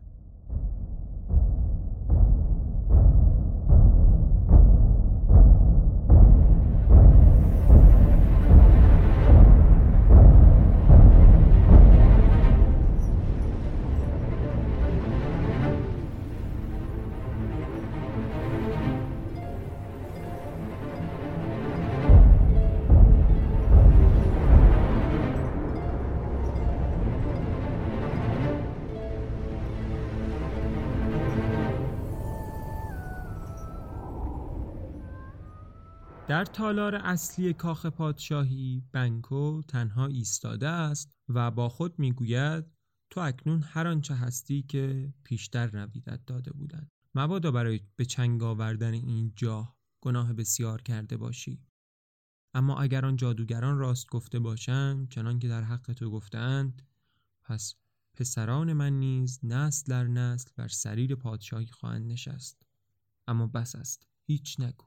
در تالار اصلی کاخ پادشاهی بنکو تنها ایستاده است و با خود میگوید تو اکنون هر آنچه هستی که پیشتر نویدت داده بودند. مبادا برای به چنگ آوردن این جاه گناه بسیار کرده باشی. اما اگر آن جادوگران راست گفته باشند چنان که در حق تو گفتند، پس پسران من نیز نسل در نسل بر سریر پادشاهی خواهند نشست. اما بس است، هیچ نگو.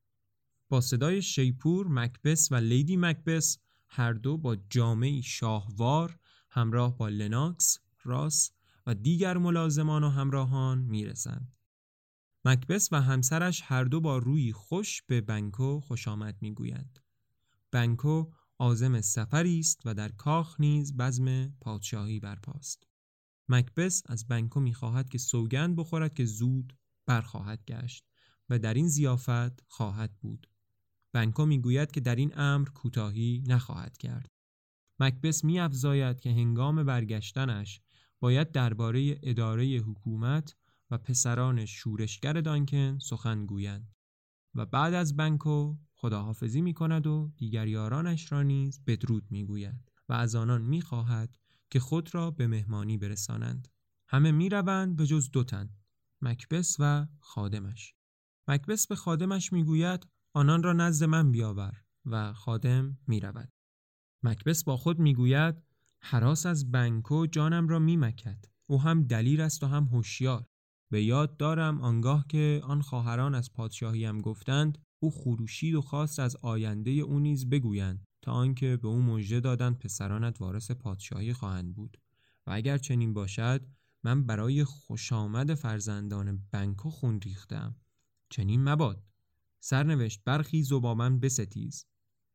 با صدای شیپور، مکبث و لیدی مکبث هر دو با جامه‌ای شاهوار همراه با لناکس، راس و دیگر ملازمان و همراهان میرسند. مکبث و همسرش هر دو با روی خوش به بنکو خوش آمد میگویند. بنکو عازم سفری است و در کاخ نیز بزم پادشاهی برپاست. مکبث از بنکو میخواهد که سوگند بخورد که زود برخواهد گشت و در این ضیافت خواهد بود. بنکو میگوید که در این امر کوتاهی نخواهد کرد. مکبث می‌افزاید که هنگام برگشتنش باید درباره اداره حکومت و پسران شورشگر دانکن سخن گویند و بعد از بنکو خداحافظی می‌کند و دیگر یارانش را نیز بدرود می‌گوید و از آنان می‌خواهد که خود را به مهمانی برسانند. همه می‌روند به جز دو تن، مکبث و خادمش. مکبث به خادمش می‌گوید آنان را نزد من بیاور و خادم می‌رود. مکبث با خود می‌گوید هراس از بنکو جانم را می‌مکد. او هم دلیر است و هم هوشیار. به یاد دارم آنگاه که آن خواهران از پادشاهی هم گفتند، او خروشید و خواست از آینده او نیز بگویند تا آنکه به او مژده دادند پسرانت وارث پادشاهی خواهند بود. و اگر چنین باشد من برای خوشامد فرزندان بنکو خون ریختم. چنین مباد. سرنوشت برخیز و با من بستیز.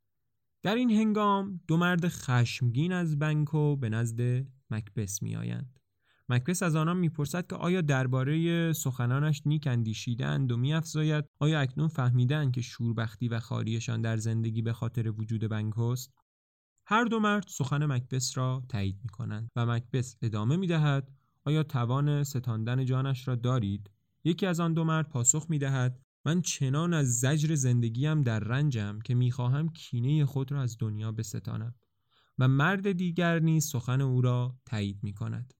در این هنگام دو مرد خشمگین از بنکو به نزد مکبث می آیند. مکبث از آنان می پرسد که آیا درباره سخنانش نیک اندیشیدند و می افزاید آیا اکنون فهمیدند که شوربختی و خواریشان در زندگی به خاطر وجود بنکوست؟ هر دو مرد سخن مکبث را تایید می کنند و مکبث ادامه می دهد آیا توان ستاندن جانش را دارید؟ یکی از آن دو مرد پاسخ می دهد من چنان از زجر زندگیم در رنجم که میخواهم کینه خود را از دنیا بستانم. و مرد دیگر نیز سخن او را تایید میکند.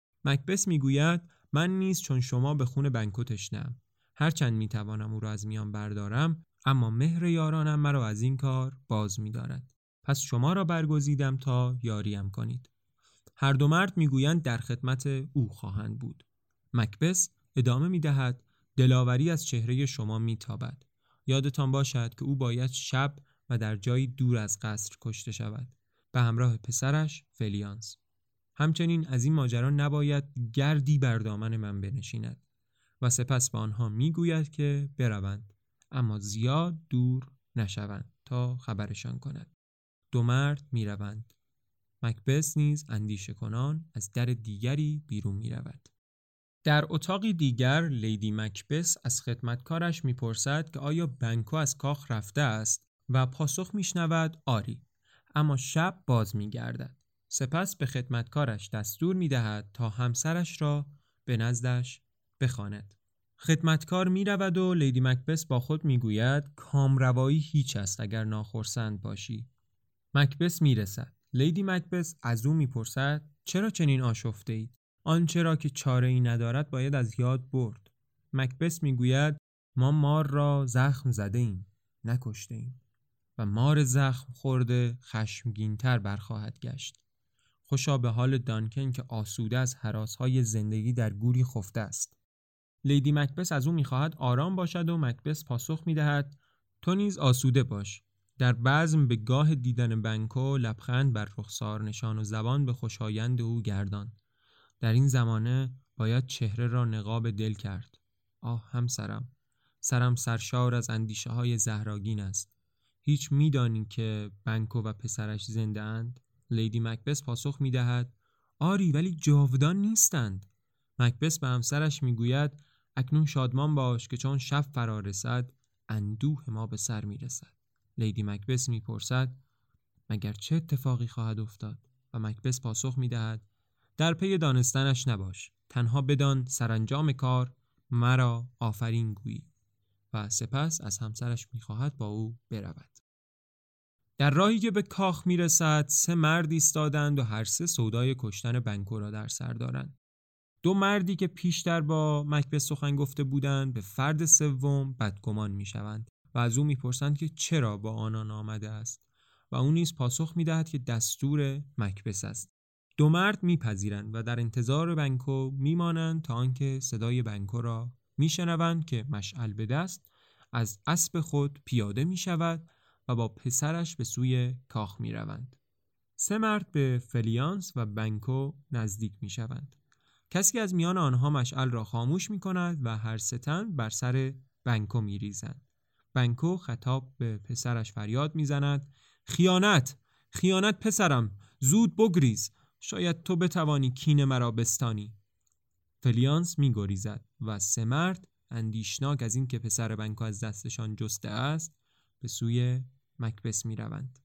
مکبث میگوید من نیز چون شما به خون بنکو تشنه‌ام. هرچند میتوانم او را از میان بردارم، اما مهر یارانم مرا از این کار باز میدارد. پس شما را برگزیدم تا یاریم کنید. هر دو مرد میگویند در خدمت او خواهند بود. مکبث ادامه میدهد دلاوری از چهره شما میتابد. یادتان باشد که او باید شب و در جایی دور از قصر کشته شود به همراه پسرش فلیانس. همچنین از این ماجرا نباید گردی بر دامن من بنشیند. و سپس به آنها میگوید که بروند اما زیاد دور نشوند تا خبرشان کند. دو مرد میروند. مکبث نیز اندیشه کنان از در دیگری بیرون میرود. در اتاقی دیگر لیدی مکبث از خدمتکارش میپرسد که آیا بنکو از کاخ رفته است و پاسخ میشنود آری، اما شب باز میگردد. سپس به خدمتکارش دستور میدهد تا همسرش را به نزدش بخواند. خدمتکار میرود و لیدی مکبث با خود میگوید کامروایی هیچ است اگر ناخرسند باشی. مکبث میرسد. لیدی مکبث از او میپرسد چرا چنین آشفته اید؟ آنچه را که چاره ای ندارد باید از یاد برد. مکبث میگوید ما مار را زخم زده ایم، نکشته ایم و مار زخم خورده خشمگین‌تر برخواهد گشت. خوشا به حال دانکن که آسوده از هراس‌های زندگی در گوری خفته است. لیدی مکبث از او میخواهد آرام باشد و مکبث پاسخ میدهد تو نیز آسوده باش. در بزم به گاه دیدن بنکو لبخند بر رخسار نشان و زبان به خوشایند او گردان. در این زمانه باید چهره را نقاب دل کرد. آه همسرم، سرم سرشار از اندیشه های زهراگین است. هیچ میدانی که بنکو و پسرش زنده اند؟ لیدی مکبث پاسخ میدهد آری، ولی جاودان نیستند. مکبث به همسرش میگوید اکنون شادمان باش که چون شب فرا رسد اندوه ما به سر میرسد. لیدی مکبث میپرسد مگر چه اتفاقی خواهد افتاد؟ و مکبث پاسخ میدهد در پی دانستنش نباش، تنها بدان سرانجام کار مرا آفرین گویی. و سپس از همسرش میخواهد با او برود. در راهی که به کاخ میرسد سه مرد ایستادند و هر سه سودای کشتن بنکو را در سر دارند. دو مردی که پیشتر با مکبث سخن گفته بودند به فرد سوم بدگمان میشوند و از او میپرسند که چرا با آنان آمده است و او نیز پاسخ میدهد که دستور مکبث است. دو مرد میپذیرند و در انتظار بنکو میمانند تا آنکه صدای بنکو را میشنوند که مشعل به دست از اسب خود پیاده میشود و با پسرش به سوی کاخ میروند. سه مرد به فلیانس و بنکو نزدیک میشوند. کسی از میان آنها مشعل را خاموش میکند و هر سه تن بر سر بنکو میریزند. بنکو خطاب به پسرش فریاد میزند: خیانت! خیانت پسرم! زود بگریز! شاید تو بتوانی کین مرا بستانی. فلیانس میگریزد و سه مرد اندیشناک از این که پسر بنکو از دستشان جسته است به سوی مکبث میروند.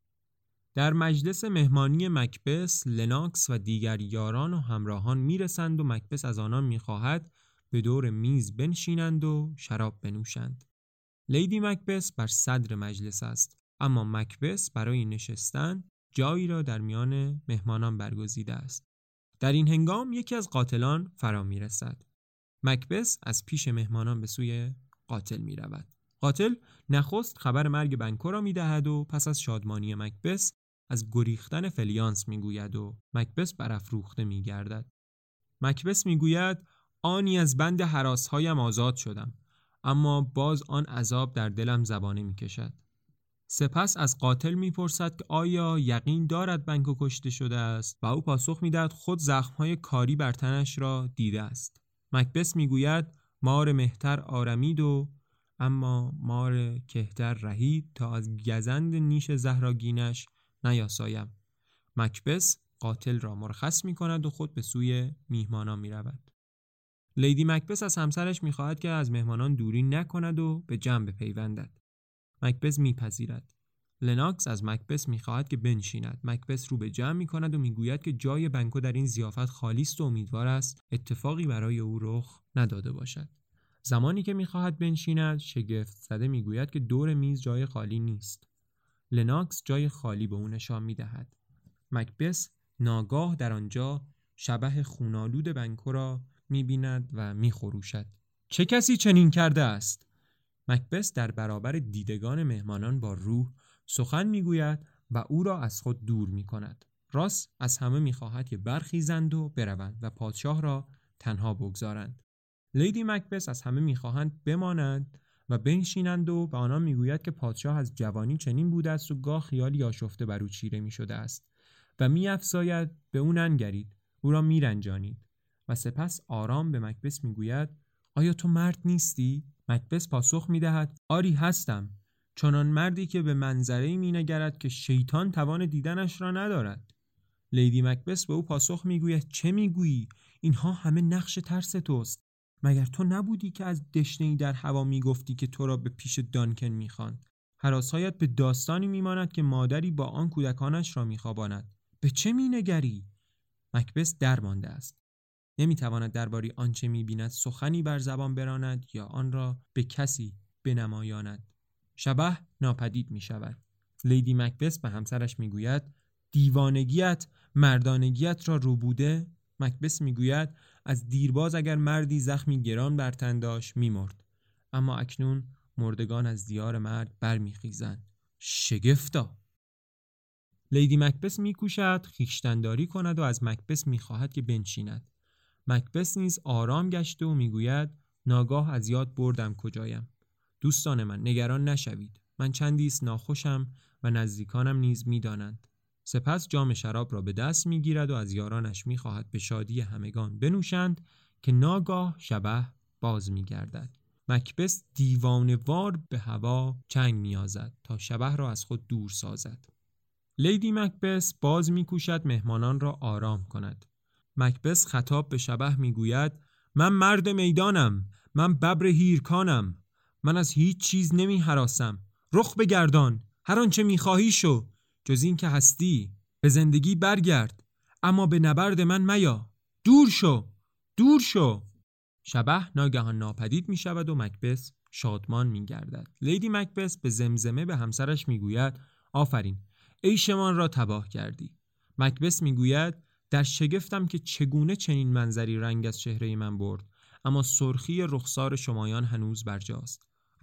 در مجلس مهمانی مکبث لناکس و دیگر یاران و همراهان میرسند و مکبث از آنان میخواهد به دور میز بنشینند و شراب بنوشند. لیدی مکبث بر صدر مجلس است، اما مکبث برای نشستن جایی را در میان مهمانان برگزیده است. در این هنگام یکی از قاتلان فرا میرسد. مکبث از پیش مهمانان به سوی قاتل میرود. قاتل نخست خبر مرگ بنکو را میدهد و پس از شادمانی مکبث از گریختن فلیانس میگوید و مکبث برافروخته میگردد. مکبث میگوید آنی از بند هراس‌هایم آزاد شدم، اما باز آن عذاب در دلم زبانه میکشد. سپس از قاتل میپرسد که آیا یقین دارد بنکو کشته شده است و او پاسخ میدهد خود زخم‌های کاری بر تنش را دیده است. مکبث میگوید مار مهتر آرمید و اما مار کهتر رهید تا از گزند نیش زهراگینش نیاسایم. مکبث قاتل را مرخص میکند و خود به سوی میهمانان میرود. لیدی مکبث از همسرش میخواهد که از مهمانان دوری نکند و به جمع بپیوندد. مکبث میپذیرد. لناکس از مکبث میخواهد که بنشیند. مکبث رو به جمع میکند و میگوید که جای بنکو در این ضیافت خالی است و امیدوار است اتفاقی برای او رخ نداده باشد. زمانی که میخواهد بنشیند شگفت زده میگوید که دور میز جای خالی نیست. لناکس جای خالی به او نشان میدهد. مکبث ناگاه در آنجا شبح خونالود بنکو را میبیند و میخروشد. چه کسی چنین کرده است؟ مکبث در برابر دیدگان مهمانان با روح سخن میگوید و او را از خود دور میکند. راست از همه میخواهد که برخیزند و بروند و پادشاه را تنها بگذارند. لیدی مکبث از همه میخواهند بمانند و بنشینند و به آنان میگوید که پادشاه از جوانی چنین بوده است و گاه خیالی آشفته بر او چیره میشده است و میافزاید به او ننگرید، او را میرنجانید. و سپس آرام به مکبث میگوید آیا تو مرد نیستی؟ مکبث پاسخ میدهد آری هستم، چنان مردی که به منظره‌ای مینگرد که شیطان توان دیدنش را ندارد. لیدی مکبث به او پاسخ میگوید چه میگویی؟ اینها همه نقش ترس توست. مگر تو نبودی که از دشنه‌ای در هوا میگفتی که تو را به پیش دانکن میخواند؟ هراس‌هایت به داستانی میماند که مادری با آن کودکانش را میخواباند. به چه مینگری؟ مکبث درمانده است. نمیتواند درباره آنچه میبیند سخنی بر زبان براند یا آن را به کسی بنمایاند. شبح ناپدید میشود. لیدی مکبث به همسرش میگوید دیوانگیت مردانگیت را رو بوده؟ مکبث میگوید از دیرباز اگر مردی زخمی گران بر تن داشت میمرد، اما اکنون مردگان از دیار مرد برمیخیزند. شگفتا. لیدی مکبث میکوشد خویشتن‌داری کند و از مکبث میخواهد که بنشیند. مکبث نیز آرام گشته و میگوید ناگاه از یاد بردم کجایم. دوستان من نگران نشوید، من چندی است ناخوشم و نزدیکانم نیز میدانند. سپس جام شراب را به دست میگیرد و از یارانش میخواهد به شادی همگان بنوشند که ناگاه شبح باز میگردد. مکبث دیوانه‌وار به هوا چنگ میازد تا شبح را از خود دور سازد. لیدی مکبث باز میکوشد مهمانان را آرام کند. مکبث خطاب به شبح میگوید من مرد میدانم، من ببر هیرکانم، من از هیچ چیز نمی هراسم. رخ بگردان، هر آنچه میخواهی شو، جز این که هستی. به زندگی برگرد، اما به نبرد من میا. دور شو، دور شو. شبح ناگهان ناپدید می شود و مکبث شادمان می گردد. لیدی مکبث به زمزمه به همسرش می گوید آفرین، عیشمان را تباه کردی. مکبث می گوید در شگفتم که چگونه چنین منظری رنگ از چهره من برد، اما سرخی رخسار شمایان هنوز برجاست.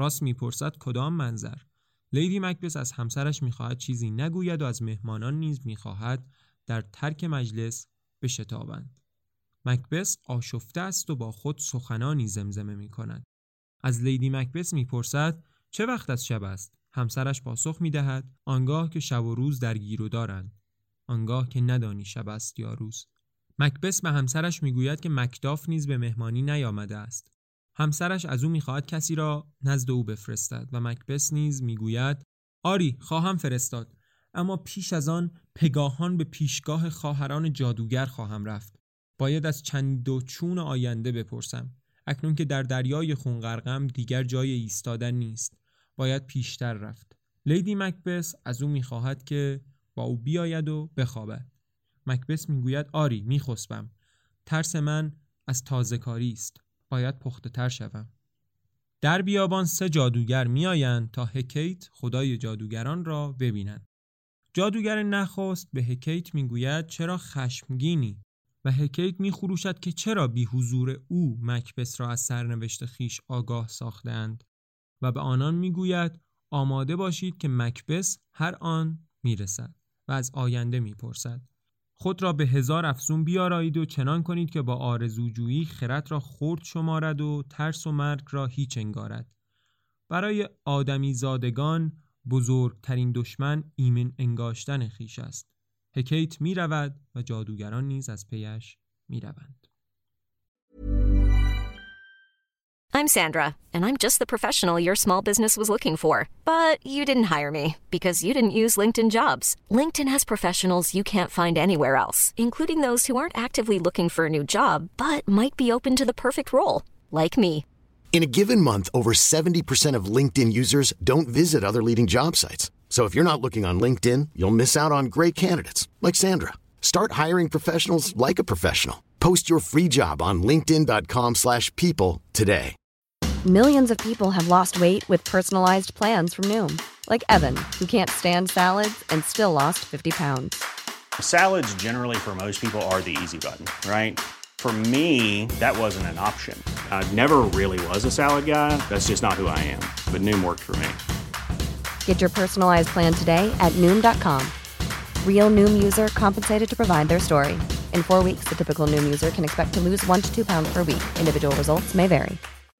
راس میپرسد کدام منظر؟ لیدی مکبث از همسرش میخواهد چیزی نگوید و از مهمانان نیز میخواهد در ترک مجلس بشتابند. مکبث آشفته است و با خود سخنانی زمزمه میکند. از لیدی مکبث میپرسد چه وقت از شب است؟ همسرش پاسخ میدهد آنگاه که شب و روز در گیر و دارند، آنگاه که ندانی شب است یا روز. مکبث به همسرش میگوید که مکداف نیز به مهمانی نیامده است. همسرش از او میخواهد کسی را نزد او بفرستد و مکبث نیز میگوید آری خواهم فرستاد، اما پیش از آن پگاهان به پیشگاه خواهران جادوگر خواهم رفت. باید از چند و چون آینده بپرسم. اکنون که در دریای خون غرقم دیگر جای ایستادن نیست. باید پیشتر رفت. لیدی مکبث از او میخواهد که با او بیاید و بخوابد. مکبث میگوید آری میخسبم. ترس من از تازه کاری است. باید پخته تر شوم. در بیابان سه جادوگر میآیند تا هکیت خدای جادوگران را ببینند. جادوگر نخست به هکیت میگوید چرا خشمگینی؟ و هکیت میخروشد که چرا بی حضور او مکبث را از سرنوشت خیش آگاه ساختند و به آنان میگوید آماده باشید که مکبث هر آن میرسد و از آینده میپرسد. خود را به هزار افسون بیارایید و چنان کنید که با آرزوجویی خرد را خرد شمارد و ترس و مرگ را هیچ انگارد. برای آدمی زادگان بزرگترین دشمن ایمن انگاشتن خیش است. هکیت می رود و جادوگران نیز از پیش می روند. I'm Sandra, and I'm just the professional your small business was looking for. But you didn't hire me because you didn't use LinkedIn Jobs. LinkedIn has professionals you can't find anywhere else, including those who aren't actively looking for a new job, but might be open to the perfect role, like me. In a given month, over seventy percent of LinkedIn users don't visit other leading job sites. So if you're not looking on LinkedIn, you'll miss out on great candidates like Sandra. Start hiring professionals like a professional. Post your free job on linkedin dot com slash people today. Millions of people have lost weight with personalized plans from Noom, like Evan, who can't stand salads and still lost fifty pounds. Salads generally for most people are the easy button, right? For me, that wasn't an option. I never really was a salad guy. That's just not who I am. But Noom worked for me. Get your personalized plan today at Noom dot com. Real Noom user compensated to provide their story. In four weeks, the typical Noom user can expect to lose one to two pounds per week. Individual results may vary.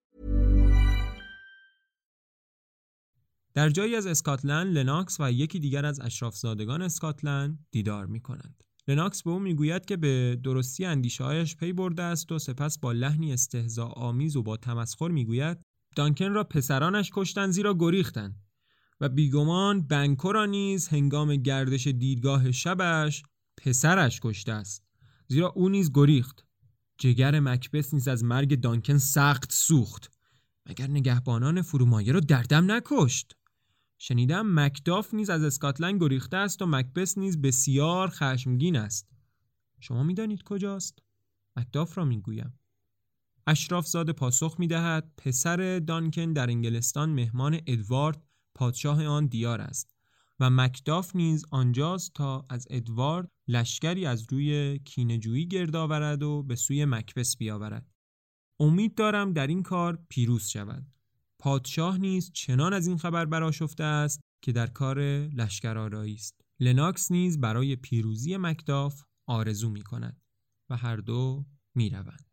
در جایی از اسکاتلند لناکس و یکی دیگر از اشرافزادگان اسکاتلند دیدار می کنند. لناکس به او میگوید که به درستی اندیشه‌هایش پی برده است و سپس با لحنی استهزاء‌آمیز و با تمسخر میگوید دانکن را پسرانش کشتند زیرا گریختند و بیگمان بنکو را نیز هنگام گردش دیدگاه شبش پسرش کشته است زیرا او نیز گریخت. جگر مکبث نیز از مرگ دانکن سخت سوخت. مگر نگهبانان فرومایه را در دم نکشت؟ شنیدم مکداف نیز از اسکاتلند گریخته است و مکبث نیز بسیار خشمگین است. شما میدانید کجاست؟ مکداف را میگویم. اشرافزاده پاسخ میدهد پسر دانکن در انگلستان مهمان ادوارد پادشاه آن دیار است و مکداف نیز آنجاست تا از ادوارد لشکری از روی کینه‌جویی گرد آورد و به سوی مکبث بیاورد. امید دارم در این کار پیروز شود. پادشاه نیز چنان از این خبر برآشفته است که در کار لشکرآرایی است. لناکس نیز برای پیروزی مکداف آرزو می کند و هر دو می روند.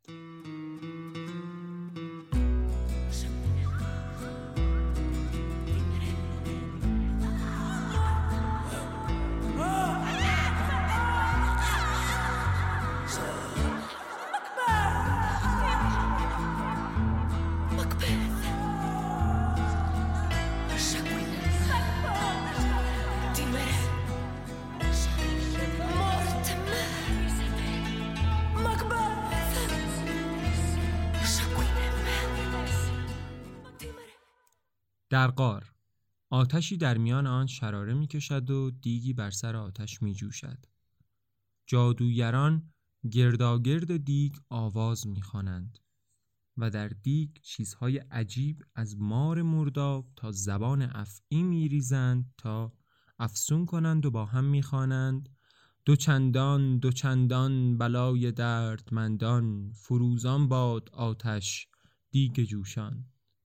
در غار آتشی در میان آن شراره می کشد و دیگی بر سر آتش می جوشد. جادوگران گرداگرد دیگ آواز می خوانند و در دیگ چیزهای عجیب از مار مرداب تا زبان افعی می ریزند تا افسون کنند و با هم می خوانند دو چندان دو چندان بلای دردمندان فروزان باد آتش دیگ جوشان.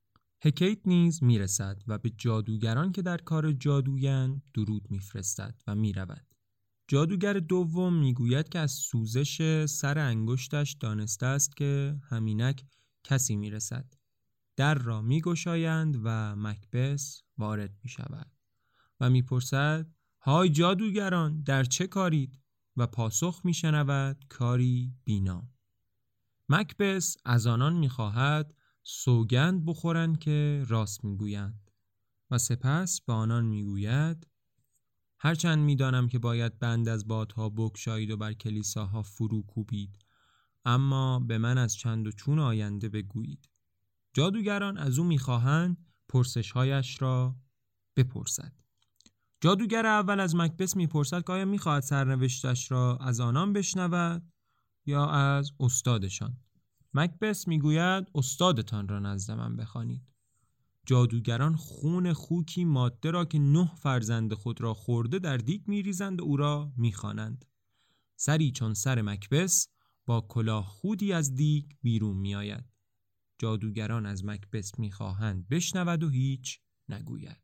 هکیت نیز میرسد و به جادوگران که در کار جادویند درود میفرستد و میرود. جادوگر دوم میگوید که از سوزش سر انگشتش دانسته است که همینک کسی میرسد. در را میگشایند و مکبث وارد میشود و میپرسد های جادوگران در چه کارید؟ و پاسخ میشنود کاری بینا. مکبث از آنان میخواهد سوگند بخورند که راست میگویند و سپس به آنان میگوید هرچند میدانم که باید بند از بادها بگشایید و بر کلیساها فرو کوبید، اما به من از چند و چون آینده بگویید. جادوگران از او میخواهند پرسشهایش را بپرسد. جادوگر اول از مکبث میپرسد که آیا میخواهد سرنوشتش را از آنان بشنود یا از استادشان. مکبث میگوید استادتان را نزد من بخوانید. جادوگران خون خوکی ماده را که نه فرزند خود را خورده در دیگ میریزند و او را میخوانند. سری چون سر مکبث با کلاه خودی از دیگ بیرون میآید. جادوگران از مکبث میخواهند بشنود و هیچ نگوید.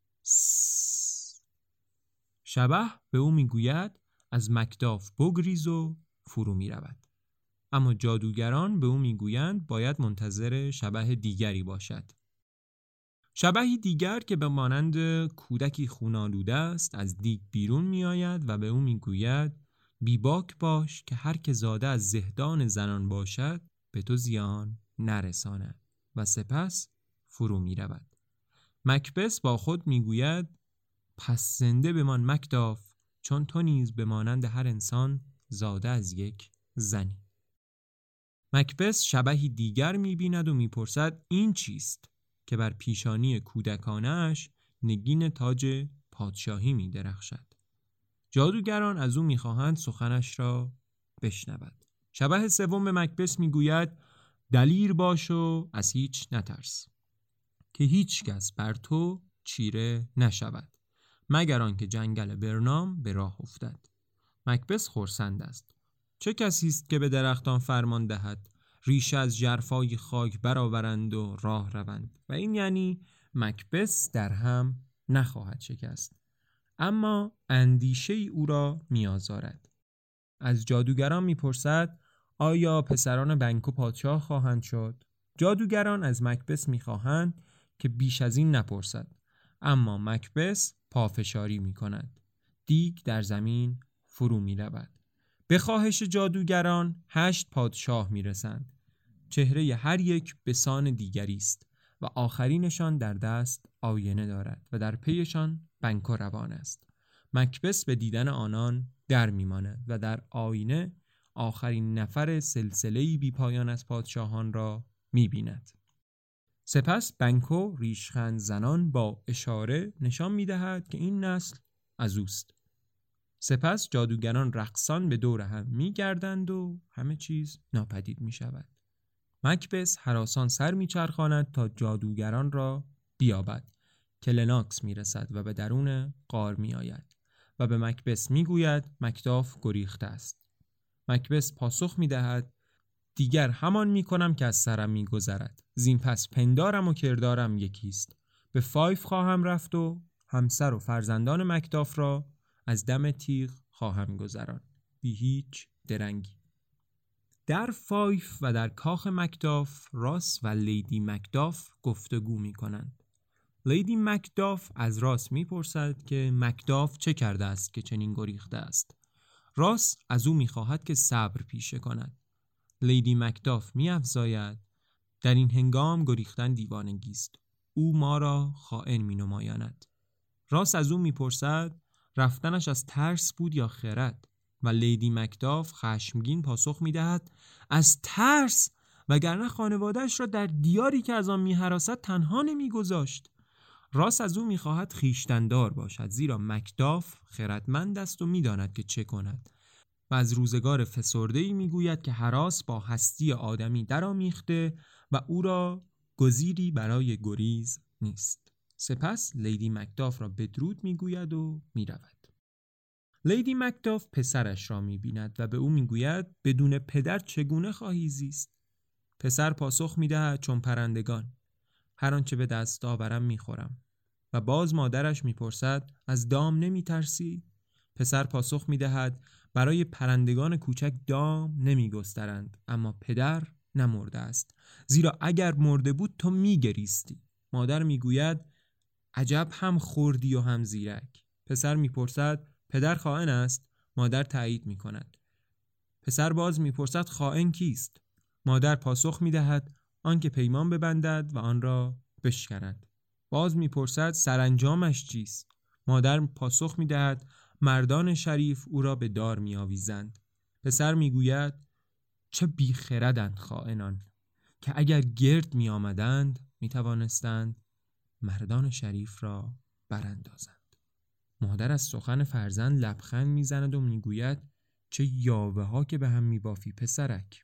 شبح به او میگوید از مکداف بگریز و فرو میرود. اما جادوگران به او میگویند باید منتظر شبح دیگری باشد. شبحی دیگر که به مانند کودکی خونالوده است از دیگ بیرون میآید و به او میگوید بیباک باش که هر که زاده از زهدان زنان باشد به تو زیان نرساند و سپس فرو میرود. مکبث با خود میگوید پس زنده بمان مکداف، چون تو نیز به مانند هر انسان زاده از یک زنی. مکبث شبحی دیگر می‌بیند و می‌پرسد این چیست که بر پیشانی کودکانش نگین تاج پادشاهی می‌درخشد. جادوگران از او می‌خواهند سخنش را بشنود. شبح سوم به مکبث می‌گوید دلیر باش و از هیچ نترس که هیچ کس بر تو چیره نشود مگر آنکه جنگل برنام به راه افتد. مکبث خرسند است. چه کسی است که به درختان فرمان دهد ریشه از ژرفای خاک برآورند و راه روند؟ و این یعنی مکبث در هم نخواهد شکست، اما اندیشه ای او را میآزارد. از جادوگران میپرسد آیا پسران بنکو پادشاه خواهند شد؟ جادوگران از مکبث میخواهند که بیش از این نپرسد، اما مکبث پافشاری میکند. دیگ در زمین فرو میرود. به خواهش جادوگران هشت پادشاه میرسند. چهره هر یک به سان دیگری است و آخرینشان در دست آینه دارد و در پیشان بنکو روان است. مکبث به دیدن آنان در میماند و در آینه آخرین نفر سلسله‌ای بی پایان از پادشاهان را می‌بیند. سپس بنکو ریشخند زنان با اشاره نشان می‌دهد که این نسل از اوست. سپس جادوگران رقصان به دور هم می‌گردند و همه چیز ناپدید می‌شود. مکبث هراسان سر می‌چرخاند تا جادوگران را بیابد. کلناکس می‌رسد و به درون غار می‌آید و به مکبث می‌گوید مکداف گریخته است. مکبث پاسخ می‌دهد دیگر همان می‌کنم که از سرم می‌گذرد. زین پس پندارم و کردارم یکیست. به فایف خواهم رفت و همسر و فرزندان مکداف را از دم تیغ خواهم گذران بی هیچ درنگی. در فایف و در کاخ مکداف راس و لیدی مکداف گفتگو می‌کنند. لیدی مکداف از راس می‌پرسد که مکداف چه کرده است که چنین گریخته است. راس از او می‌خواهد که صبر پیشه کند. لیدی مکداف می‌افزاید در این هنگام گریختن دیوانگی است. او ما را خائن می‌نمایاند. راس از او می‌پرسد رفتنش از ترس بود یا خرد؟ و لیدی مکداف خشمگین پاسخ می‌دهد از ترس، وگرنه خانواده‌اش را در دیاری که از آن می‌هراسد تنها نمی‌گذاشت. راس از او می‌خواهد خویشتن‌دار باشد، زیرا مکداف خردمند است و می‌داند که چه کند و از روزگار فسرده‌ای می‌گوید که هراس با هستی آدمی درآمیخته و او را گزیری برای گریز نیست. سپس لیدی مکداف را بدرود می‌گوید و می‌رود. لیدی مکداف پسرش را می‌بیند و به او می‌گوید بدون پدر چگونه خواهی زیست؟ پسر پاسخ می‌دهد چون پرندگان. هر آنچه به دست آورم میخورم. و باز مادرش میپرسد از دام نمیترسی؟ پسر پاسخ میدهد برای پرندگان کوچک دام نمیگسترند، اما پدر نمرده است، زیرا اگر مرده بود تو میگریستی. مادر میگوید عجب هم خوردی و هم زیرک. پسر میپرسد پدر خائن است؟ مادر تایید میکند. پسر باز میپرسد خائن کیست؟ مادر پاسخ میدهد آن که پیمان ببندد و آن را بشکند. باز میپرسد سرانجامش چیست؟ مادر پاسخ میدهد مردان شریف او را به دار میآویزند. پسر میگوید چه بیخردند خائنان که اگر گرد میآمدند میتوانستند مردان شریف را براندازند. مادر از سخن فرزند لبخند میزند و میگوید چه یاوه ها که به هم میبافی پسرک.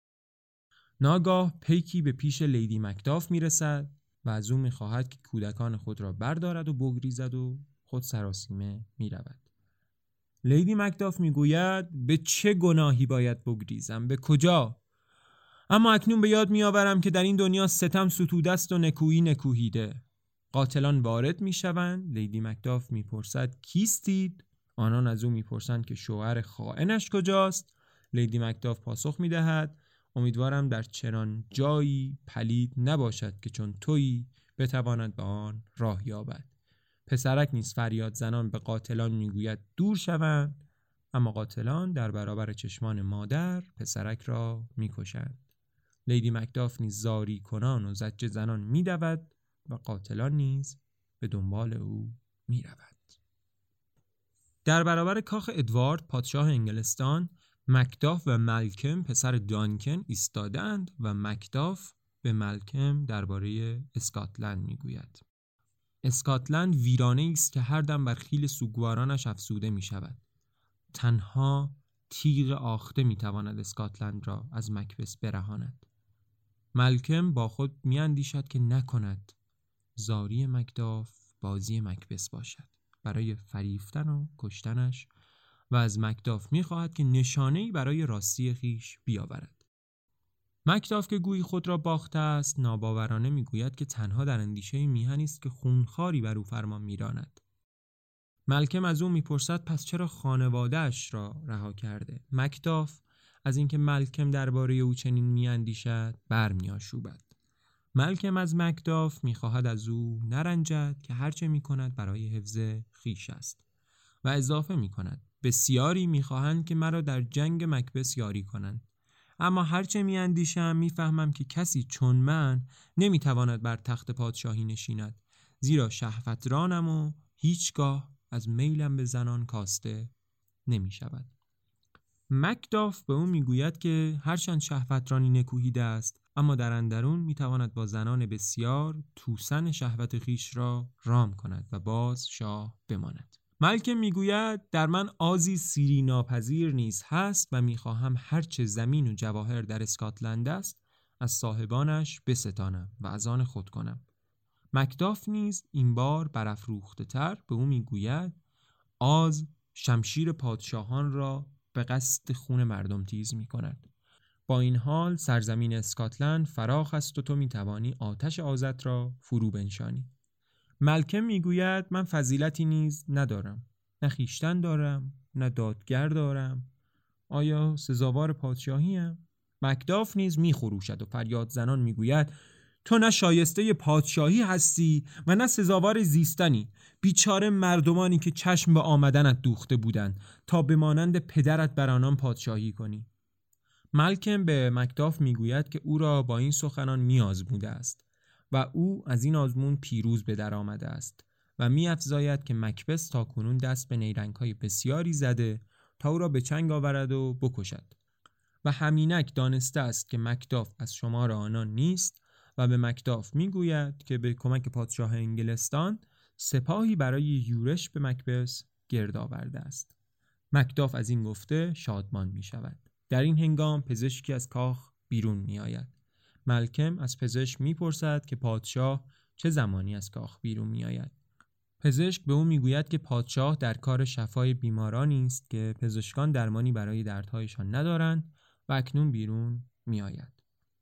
ناگاه پیکی به پیش لیدی مکداف میرسد و از او میخواهد که کودکان خود را بردارد و بگریزد و خود سراسیمه میرود. لیدی مکداف میگوید به چه گناهی باید بگریزم؟ به کجا؟ اما اکنون به یاد میآورم که در این دنیا ستم ستوده است و نکویی نکوهیده. قاتلان وارد میشوند. لیدی مکداف میپرسد کیستید؟ آنان از او میپرسند که شوهر خائنش کجاست؟ لیدی مکداف پاسخ میدهد امیدوارم در چنان جایی پلید نباشد که چون تویی بتواند به آن راه یابد. پسرک نیز فریاد زنان به قاتلان میگوید دور شوند، اما قاتلان در برابر چشمان مادر پسرک را میکشند. لیدی مکداف نیز زاری کنان و زجر زنان میدود و قاتلان نیز به دنبال او میرود. در برابر کاخ ادوارد پادشاه انگلستان، مکداف و مالکم پسر دانکن ایستادند و مکداف به مالکم درباره اسکاتلند میگوید. اسکاتلند ویرانه است که هر دم بر خیل سوگوارانش افسوده می شود. تنها تیغ آخته می تواند اسکاتلند را از مکبث برهاند. مالکم با خود می اندیشد که نکند زاری مکداف بازی مکبث باشد برای فریفتن و کشتنش و از مکداف می خواهد که نشانه‌ای برای راستی خیش بیاورد. مکداف که گویی خود را باخته است ناباورانه میگوید که تنها در اندیشه میهنی است که خونخواری بر او فرمان میراند. مالکم از او میپرسد پس چرا خانواده‌اش را رها کرده؟ مکداف از اینکه مالکم درباره او چنین میاندیشد برمیآشوبد. مالکم از مکداف میخواهد از او نرنجد که هرچه میکند برای حفظ خیش است و اضافه میکند بسیاری میخواهند که مرا در جنگ مکبث یاری کنند، اما هرچه می اندیشم می فهمم که کسی چون من نمی تواند بر تخت پادشاهی نشیند، زیرا شهوترانم و هیچگاه از میلم به زنان کاسته نمی شود. مکداف به او می گوید که هرچند شهوترانی نکوهیده است، اما در اندرون می تواند با زنان بسیار توسن شهوت خیش را رام کند و باز شاه بماند. مالکم میگوید در من آزی سیری ناپذیر نیز هست و میخواهم هرچه زمین و جواهر در اسکاتلند است از صاحبانش بستانم و از آن خود کنم. مکداف نیز این بار برافروخته تر به او میگوید آز شمشیر پادشاهان را به قصد خون مردم تیز میکند. با این حال سرزمین اسکاتلند فراخ است و تو میتوانی آتش آزت را فرو بنشانی. مالکم میگوید من فضیلتی نیز ندارم، نه خویشتن دارم نه دادگر دارم، آیا سزاوار پادشاهیم؟ مکداف نیز میخروشد و فریاد زنان میگوید تو نه شایسته پادشاهی هستی و نه سزاوار زیستنی. بیچاره مردمانی که چشم به آمدنت دوخته بودند تا به مانند پدرت بر آنان پادشاهی کنی. مالکم به مکداف میگوید که او را با این سخنان میآزموده است و او از این آزمون پیروز به در آمده است و می‌افزاید که مکبث تا کنون دست به نیرنگ‌های بسیاری زده تا او را به چنگ آورد و بکشد و همینک دانسته است که مکداف از شمار آنان نیست و به مکداف میگوید که به کمک پادشاه انگلستان سپاهی برای یورش به مکبث گرد آورده است. مکداف از این گفته شادمان می شود. در این هنگام پزشکی از کاخ بیرون می آید. مالکم از پزشک می پرسد که پادشاه چه زمانی از کاخ بیرون می آید. پزشک به او می گوید که پادشاه در کار شفای بیمارانی است که پزشکان درمانی برای دردهایشان ندارند و اکنون بیرون می آید.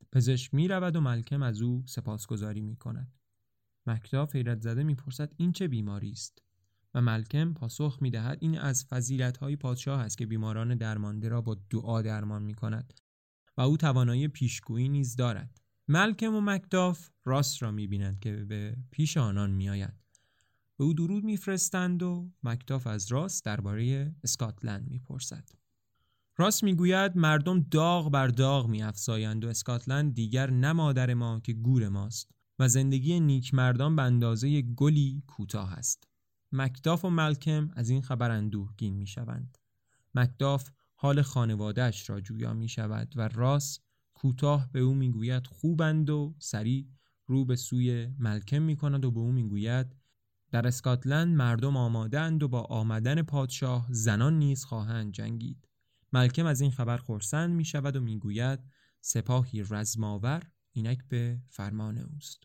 پزشک می رود و مالکم از او سپاسگزاری می کند. مکداف حیرت زده می پرسد این چه بیماری است؟ و مالکم پاسخ می دهد این از فضیلت‌های پادشاه است که بیماران درمانده را با دعا درمان می کند و او توانایی پیشگویی نیز دارد. مالکم و مکداف راس را می بینند که به پیش آنان می آید. به او درود می فرستند و مکداف از راس درباره اسکاتلند می پرسد. راس می گوید مردم داغ بر داغ می افزایند و اسکاتلند دیگر نه مادر ما که گور ماست و زندگی نیک مردان به اندازه گلی کوتاه است. مکداف و مالکم از این خبر اندوهگین می شوند. مکداف حال خانواده‌اش را جویا می شود و راس کوتاه به او می گوید خوبند و سریع رو به سوی مالکم می کند و به او می گوید در اسکاتلند مردم آماده‌اند و با آمدن پادشاه زنان نیز خواهند جنگید. مالکم از این خبر خرسند می شود و می گوید سپاهی رزماور اینک به فرمان اوست.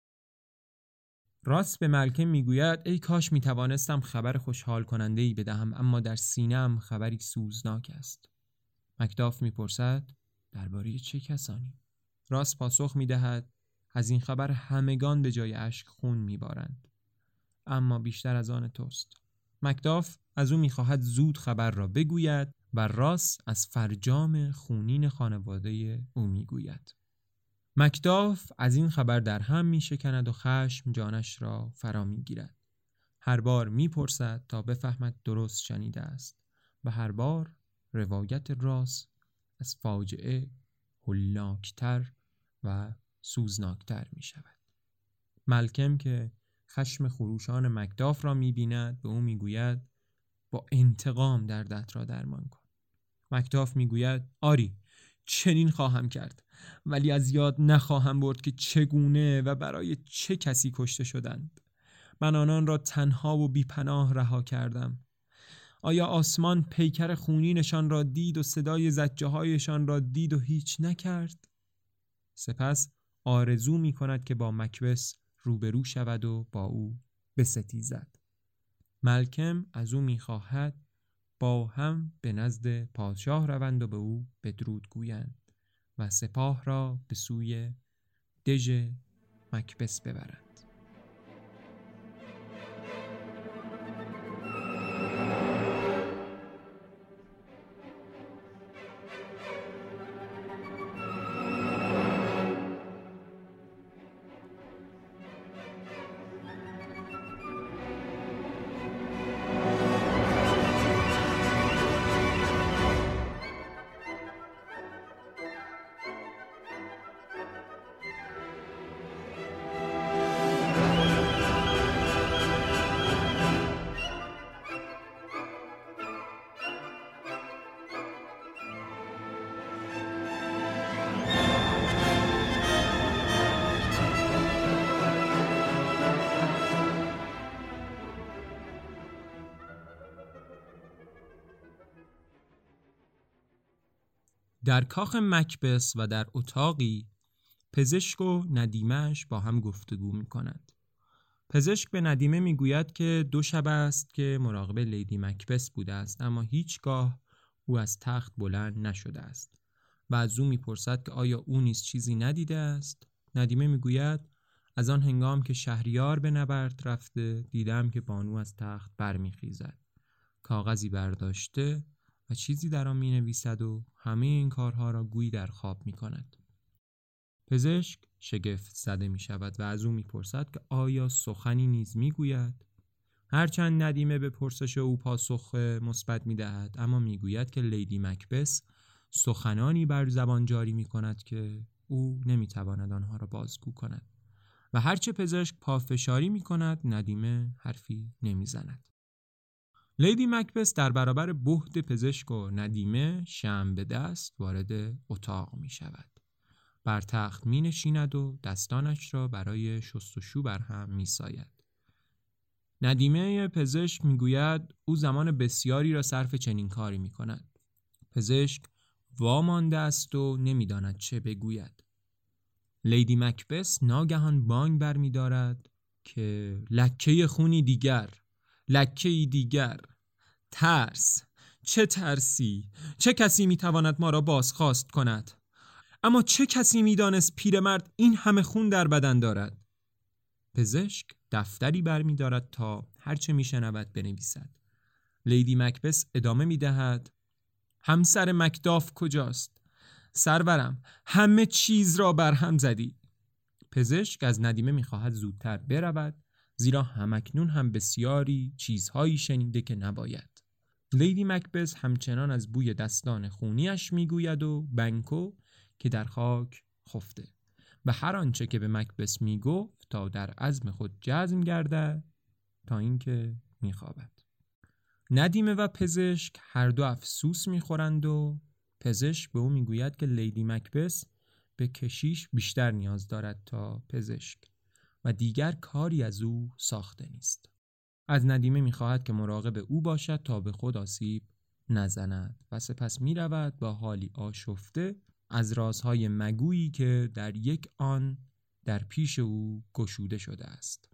راس به مالکم می گوید ای کاش می توانستم خبر خوشحال کننده ای بدهم، اما در سینه‌ام خبری سوزناک است. مکداف می پرسد درباره چه کسانی؟ راس پاسخ می دهد از این خبر همگان به جای اشک خون می بارند، اما بیشتر از آن توست. مکداف از او می خواهد زود خبر را بگوید و راس از فرجام خونین خانواده او می گوید. مکداف از این خبر در هم می شکند و خشم جانش را فرا می گیرد. هر بار می پرسد تا بفهمد درست شنیده است و هر بار روایت راس از فاجعه هولناکتر و سوزناکتر می شود. مالکم که خشم خروشان مکداف را می بیند به او می گوید با انتقام دردت را درمان کن. مکداف می گوید آری چنین خواهم کرد، ولی از یاد نخواهم برد که چگونه و برای چه کسی کشته شدند. من آنان را تنها و بیپناه رها کردم. آیا آسمان پیکر خونینشان را دید و صدای زجه هایشان را دید و هیچ نکرد؟ سپس آرزو می کند که با مکبس روبرو شود و با او بستیزد. مالکم از او می خواهد با هم به نزد پادشاه روند و به او بدرود گویند و سپاه را به سوی دژ مکبس ببرند. در کاخ مکبس و در اتاقی پزشک و ندیمه‌اش با هم گفتگو می کنند. پزشک به ندیمه می گوید که دو شب است که مراقب لیدی مکبس بوده است، اما هیچگاه او از تخت بلند نشده است و از او می پرسد که آیا او نیز چیزی ندیده است. ندیمه می گوید از آن هنگام که شهریار به نبرد رفته دیدم که بانو از تخت برمی خیزد، کاغذی برداشته و چیزی در آن می نویسد و همه این کارها را گویی در خواب می کند. پزشک شگفت زده می شود و از او می پرسد که آیا سخنی نیز می گوید؟ هرچند ندیمه به پرسش او پاسخ مثبت می دهد، اما می گوید که لیدی مکبس سخنانی بر زبان جاری می کند که او نمی تواند آنها را بازگو کند و هرچه پزشک پافشاری می کند ندیمه حرفی نمی زند. لیدی مکبس در برابر بهت پزشک و ندیمه شمع به دست وارد اتاق می شود. بر تخت می نشیند و دستانش را برای شستشو بر هم می ساید. ندیمه پزشک می گوید او زمان بسیاری را صرف چنین کاری می کند. پزشک وامانده است و نمی داند چه بگوید. لیدی مکبس ناگهان بانگ بر می دارد که لکه خونی دیگر، لکه ای دیگر، ترس، چه ترسی، چه کسی می تواند ما را بازخواست کند؟ اما چه کسی میدانست پیرمرد این همه خون در بدن دارد؟ پزشک دفتری برمی‌دارد تا هرچه میشنود بنویسد. لیدی مکبث ادامه میدهد: همسر مکداف کجاست؟ سرورم، همه چیز را برهم زدی. پزشک از ندیمه میخواهد زودتر برود، زیرا همکنون هم بسیاری چیزهایی شنیده که نباید. لیدی مکبث همچنان از بوی دستان خونیش میگوید و بنکو که در خاک خفته و هر آنچه که به مکبث میگفت تا در عزم خود جزم گردد تا اینکه میخوابد. ندیمه و پزشک هر دو افسوس میخورند و پزشک به او میگوید که لیدی مکبث به کشیش بیشتر نیاز دارد تا پزشک و دیگر کاری از او ساخته نیست. از ندیمه میخواهد که مراقب او باشد تا به خود آسیب نزند و سپس میرود با حالی آشفته از رازهای مگویی که در یک آن در پیش او گشوده شده است.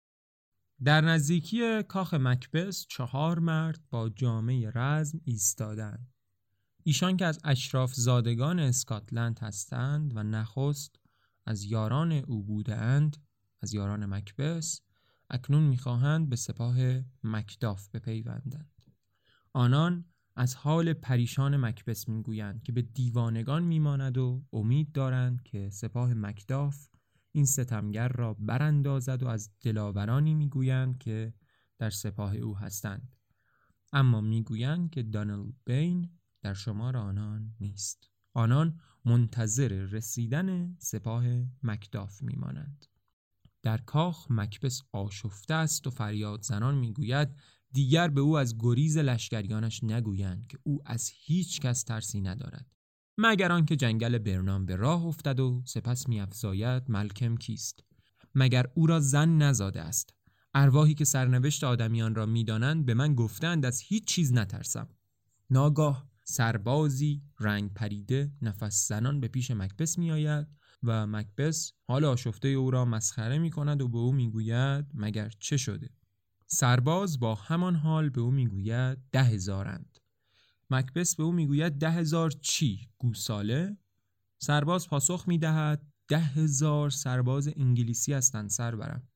در نزدیکی کاخ مکبث چهار مرد با جامه رزم ایستادند. ایشان که از اشراف زادگان اسکاتلند هستند و نخست از یاران او بودند، از یاران مکبث، اکنون می‌خواهند به سپاه مکداف بپیوندند. آنان از حال پریشان مکبث میگویند که به دیوانگان میماند و امید دارند که سپاه مکداف این ستمگر را براندازد و از دلاورانی میگویند که در سپاه او هستند، اما میگویند که دانل بین در شمار آنان نیست. آنان منتظر رسیدن سپاه مکداف میمانند. در کاخ مکبث آشفته است و فریاد زنان میگوید دیگر به او از گریز لشکریانش نگویند که او از هیچ کس ترسی ندارد، مگر آنکه جنگل برنام به راه افتد و سپس می‌افزاید ملکم کیست؟ مگر او را زن نزاده است؟ ارواحی که سرنوشت آدمیان را می‌دانند به من گفتند از هیچ چیز نترسم. ناگاه سربازی رنگ پریده نفس زنان به پیش مکبث می‌آید و مکبث حال آشفته او را مسخره می‌کند و به او می‌گوید مگر چه شده؟ سرباز با همان حال به او می‌گوید ده هزارند. مکبث به او میگوید ده هزار چی؟ گوساله؟ سرباز پاسخ میدهد ده هزار سرباز انگلیسی هستند سرورم.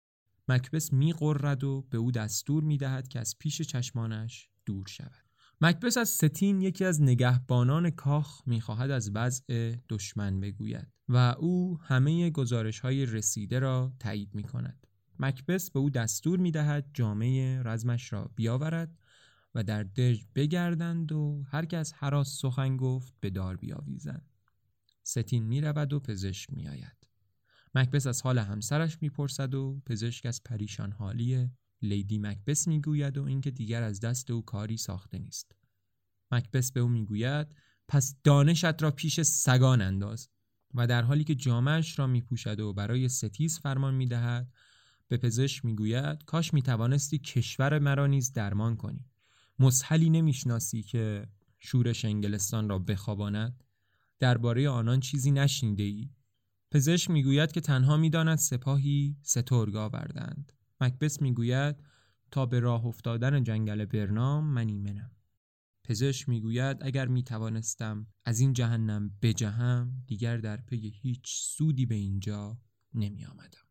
مکبث میغرد و به او دستور میدهد که از پیش چشمانش دور شود. مکبث از ستین یکی از نگهبانان کاخ میخواهد از وضع دشمن بگوید و او همه گزارش‌های رسیده را تایید میکند. مکبث به او دستور میدهد جامه رزمش را بیاورد و در دژ بگردند و هر کس هراس سخن گفت به دار بیاویزند. ستین می رود و پزشک می آید. مکبث از حال همسرش می پرسد و پزشک از پریشان حالی لیدی مکبث می گوید و اینکه دیگر از دست او کاری ساخته نیست. مکبث به او می گوید پس دانشت را پیش سگان انداز و در حالی که جامه‌اش را می پوشد و برای ستیز فرمان می دهد به پزشک می گوید کاش می توانستی کشور مرا نیز درمان کنی. مسهلی نمیشناسی که شورش انگلستان را بخواباند؟ درباره آنان چیزی نشنیده ای؟ پزشک میگوید که تنها میداند سپاهی سترگ آوردند. مکبث میگوید تا به راه افتادن جنگل برنام من ایمنم. پزشک میگوید اگر میتوانستم از این جهنم بجهم دیگر در پی هیچ سودی به اینجا نمی آمدم.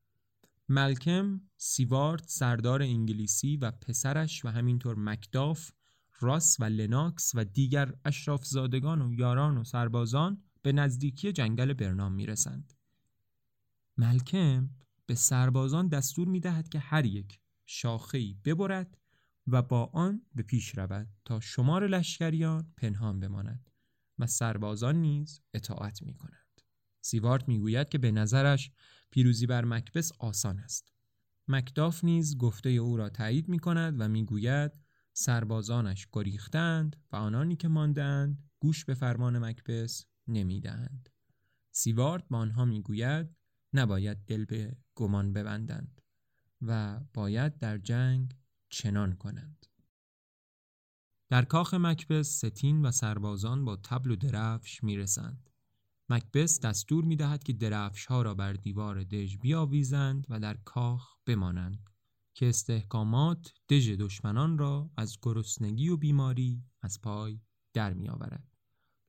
ملکم، سیوارد سردار انگلیسی و پسرش و همینطور مکداف، راس و لناکس و دیگر اشراف زادگان و یاران و سربازان به نزدیکی جنگل برنام میرسند. ملکم به سربازان دستور میدهد که هر یک شاخه‌ای ببرد و با آن به پیش رود تا شمار لشکریان پنهان بماند و سربازان نیز اطاعت میکنند. سیوارد میگوید که به نظرش پیروزی بر مکبث آسان است. مکداف نیز گفته او را تایید میکند و میگوید سربازانش گریختند و آنانی که ماندند گوش به فرمان مکبث نمیدهند. سیوارد با آنها میگوید نباید دل به گمان ببندند و باید در جنگ چنان کنند. در کاخ مکبث ستین و سربازان با طبل و درفش میرسند. مکبث دستور میدهد که درفش‌ها را بر دیوار دژ بیاویزند و در کاخ بمانند که استحکامات دژ دشمنان را از گرسنگی و بیماری از پای در می آورد.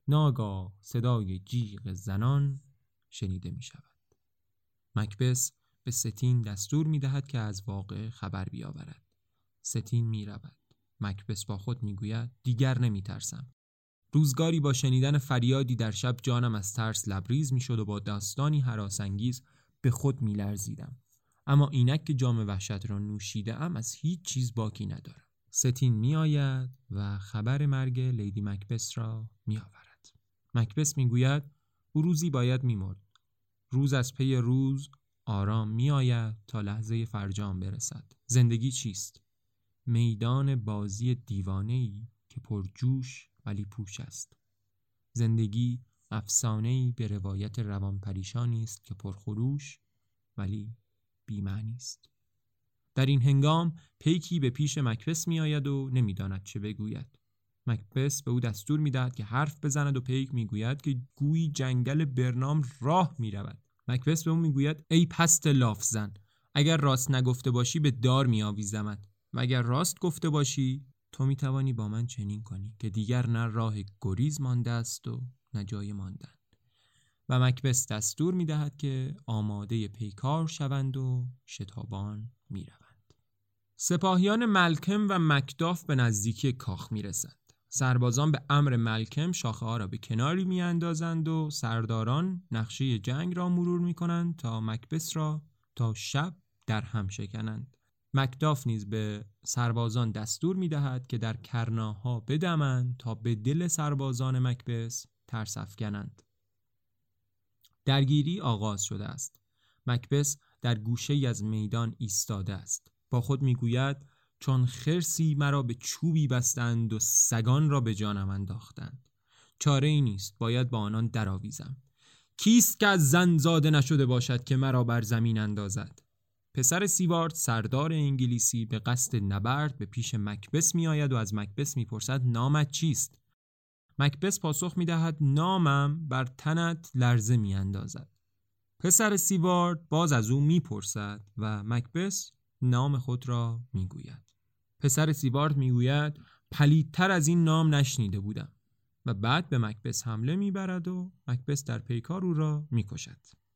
ناگاه صدای جیغ زنان شنیده می شود. مکبث به ستین دستور می دهد که از واقعه خبر بیاورد. ستین می رود. مکبث با خود می گوید دیگر نمی ترسم. روزگاری با شنیدن فریادی در شب جانم از ترس لبریز می شد و با داستانی هراس‌انگیز به خود می لرزیدم. اما اینک که جام وحشت را نوشیده ام از هیچ چیز باکی ندارم. ستین می آید و خبر مرگ لیدی مکبث را می آورد. مکبث می گوید او روزی باید می مرد. روز از پی روز آرام می آید تا لحظه فرجام برسد. زندگی چیست؟ میدان بازی دیوانه‌ای که پر جوش ولی پوچ است. زندگی افسانه‌ای به روایت روان پریشانی است که پر خروش ولی بی‌معنی است. در این هنگام پیکی به پیش مکبث می آید و نمی داند چه بگوید. مکبث به او دستور می دهد که حرف بزند و پیک می گوید که گویی جنگل برنام راه می رود. مکبث به او می گوید ای پست لاف زن، اگر راست نگفته باشی به دار می آویزمت و اگر راست گفته باشی تو می توانی با من چنین کنی که دیگر نه راه گریز مانده است و نه جای ماندن. و مکبث دستور می دهد که آماده پیکار شوند و شتابان می روند. سپاهیان ملکم و مکداف به نزدیکی کاخ می رسند. سربازان به امر ملکم شاخه ها را به کناری می اندازند و سرداران نقشه جنگ را مرور می کنند تا مکبث را تا شب در هم شکنند. مکداف نیز به سربازان دستور می دهد که در کرناها بدمند تا به دل سربازان مکبث ترس افکنند. درگیری آغاز شده است. مکبث در گوشه‌ای از میدان ایستاده است. با خود میگوید چون خرسی مرا به چوبی بستند و سگان را به جانم انداختند. چاره ای نیست، باید با آنان درآویزم. کیست که از زن زاده نشده باشد که مرا بر زمین اندازد؟ پسر سیوارد سردار انگلیسی به قصد نبرد به پیش مکبث می آید و از مکبث می پرسد نامت چیست؟ مکبث پاسخ می دهد نامم بر تنت لرزه می اندازد. پسر سیوارد باز از او می پرسد و مکبث نام خود را می گوید. پسر سیوارد می گوید پلیدتر از این نام نشنیده بودم و بعد به مکبث حمله می برد و مکبث در پیکار او را می کشد.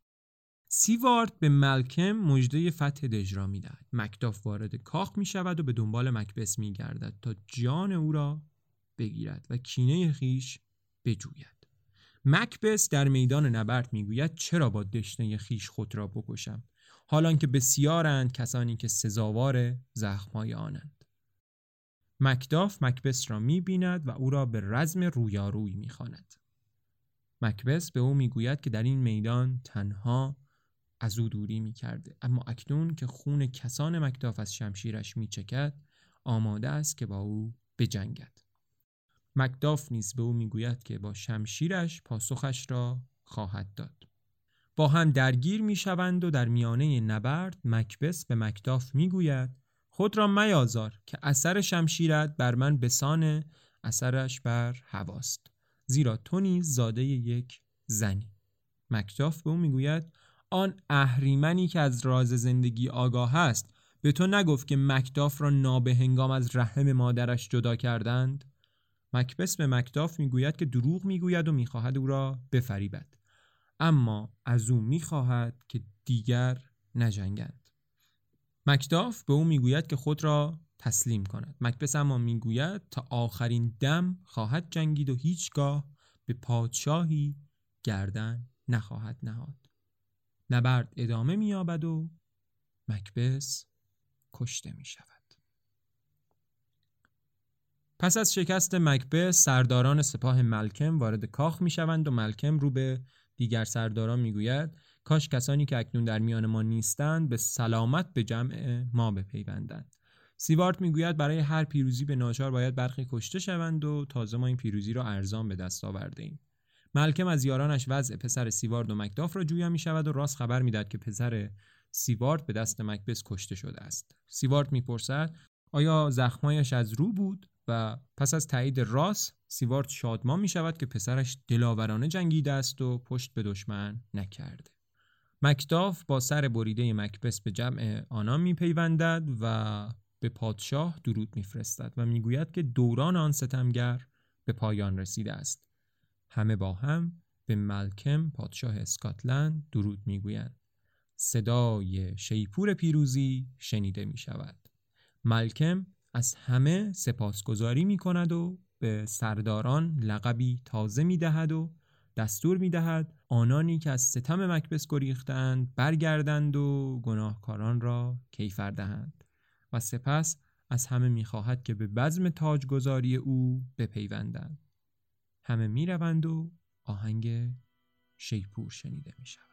سیوارد به ملکم مژده فتح دژ را می دهد. مکداف وارد کاخ می شود و به دنبال مکبث می گردد تا جان او را بگیرد و کینه خیش بجوید. مکبث در میدان نبرد میگوید چرا با دشنه خیش خود را بکشم، حالان که بسیارند کسانی که سزاوار زخم‌های آنند. مکداف مکبث را میبیند و او را به رزم رویاروی میخواند. مکبث به او میگوید که در این میدان تنها از او دوری میکرده، اما اکنون که خون کسان مکداف از شمشیرش میچکد آماده است که با او بجنگد. مکداف نیز به او میگوید که با شمشیرش پاسخش را خواهد داد. با هم درگیر میشوند و در میانه نبرد مکبث به مکداف میگوید خود را میازار که اثر شمشیرت بر من بسان اثرش بر هواست، زیرا تو نیز زاده یک زنی. مکداف به او میگوید آن اهریمنی که از راز زندگی آگاه است به تو نگفت که مکداف را نابهنگام از رحم مادرش جدا کردند؟ مکبث به مکداف میگوید که دروغ میگوید و میخواهد او را بفریبد، اما از او میخواهد که دیگر نجنگند. مکداف به او میگوید که خود را تسلیم کند. مکبث اما میگوید تا آخرین دم خواهد جنگید و هیچگاه به پادشاهی گردن نخواهد نهاد. نبرد ادامه مییابد و مکبث کشته میشود. پس از شکست مکبث سرداران سپاه ملکم وارد کاخ میشوند و ملکم رو به دیگر سرداران میگوید کاش کسانی که اکنون در میان ما نیستند به سلامت به جمع ما بپیوندند. سیوارد میگوید برای هر پیروزی به ناچار باید برخی کشته شوند و تازه ما این پیروزی را ارزان به دست آورده ایم. ملکم از یارانش وضع پسر سیوارد و مکداف را جویا میشود و راست خبر میدهد که پسر سیوارد به دست مکبث کشته شده است. سیوارد میپرسد آیا زخمایش از رو بود؟ و پس از تایید راست سیوارد شادمان می شود که پسرش دلاورانه جنگیده است و پشت به دشمن نکرده. مکداف با سر بریده مکبث به جمع آنان می پیوندد و به پادشاه درود می فرستد و می گوید که دوران آن ستمگر به پایان رسیده است. همه با هم به مالکم پادشاه اسکاتلند درود میگویند. صدای شیپور پیروزی شنیده می شود. مالکم از همه سپاسگزاری می کند و به سرداران لقبی تازه می دهد و دستور می دهد آنانی که از ستم مکبث گریختند برگردند و گناهکاران را کیفر دهند و سپس از همه می خواهد که به بزم تاجگذاری او بپیوندند. همه می روند و آهنگ شیپور شنیده می شود.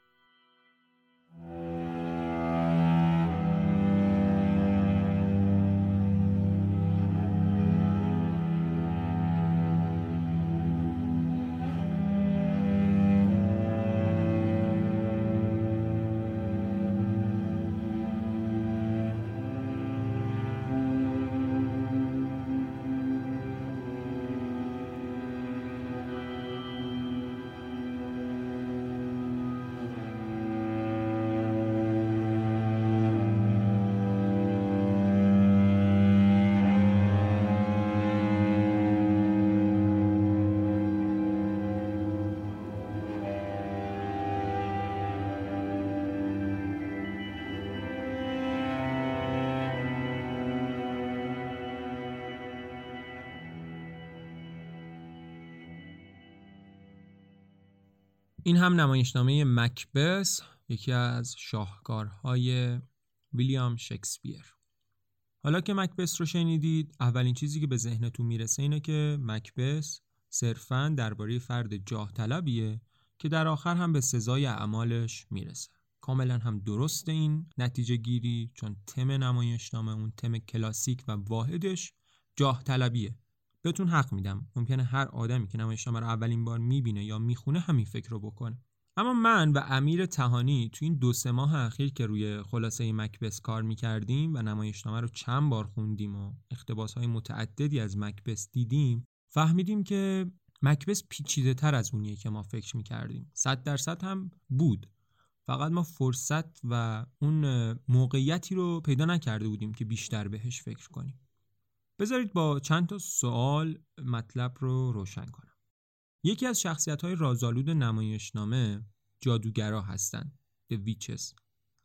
این هم نمایشنامه مکبث، یکی از شاهکارهای ویلیام شکسپیر. حالا که مکبث رو شنیدید، اولین چیزی که به ذهنتون میرسه اینه که مکبث صرفاً درباره فرد جاه طلبیه که در آخر هم به سزای اعمالش میرسه. کاملا هم درست این نتیجه گیری، چون تم نمایشنامه، اون تم کلاسیک و واحدش جاه طلبیه. بهتون حق میدم، ممکنه هر آدمی که نمایشنامه رو اولین بار میبینه یا میخونه همین فکر رو بکنه. اما من و امیر تهانی تو این دو سه ماه اخیر که روی خلاصه مکبث کار میکردیم و نمایشنامه رو چند بار خوندیم و اقتباس‌های متعددی از مکبث دیدیم، فهمیدیم که مکبث پیچیده تر از اونیه که ما فکر میکردیم. صد درصد هم بود، فقط ما فرصت و اون موقعیتی رو پیدا نکرده بودیم که بیشتر بهش فکر کنیم. بذارید با چند تا سوال مطلب رو روشن کنم. یکی از شخصیت‌های رازآلود نمایشنامه جادوگرا هستند، The Witches،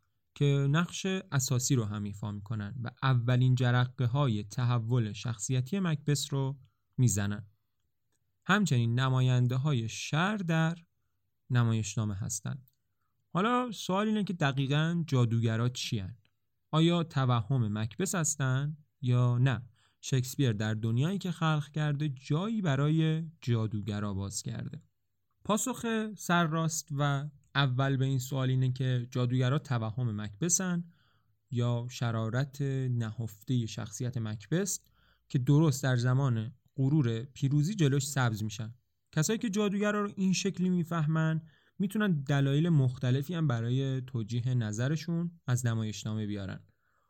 که نقش اساسی رو هم ایفا می‌کنن و اولین جرقه‌های تحول شخصیتی مکبث رو میزنن. همچنین نماینده‌های شر در نمایشنامه هستند. حالا سوال اینه که دقیقاً جادوگرا چی هستند؟ آیا توهم مکبث هستند یا نه؟ شکسپیر در دنیایی که خلق کرده جایی برای جادوگرا باز کرده. پاسخ سرراست و اول به این سوال اینه که جادوگرا توهم مکبثن یا شرارت نهفته شخصیت مکبث که درست در زمان غرور پیروزی جلوش سبز میشن. کسایی که جادوگرا رو این شکلی میفهمن میتونن دلایل مختلفی هم برای توجیه نظرشون از نمایشنامه بیارن.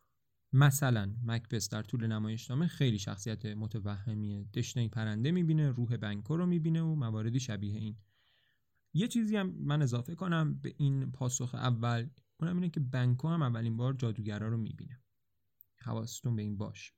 مثلا مکبث در طول نمایشنامه خیلی شخصیت متوهمیه، دشنه پرنده میبینه، روح بنکو رو میبینه و مواردی شبیه این. یه چیزی هم من اضافه کنم به این پاسخ اول، اونم اینه که بنکو هم اولین بار جادوگرا رو میبینه. حواستون به این باش.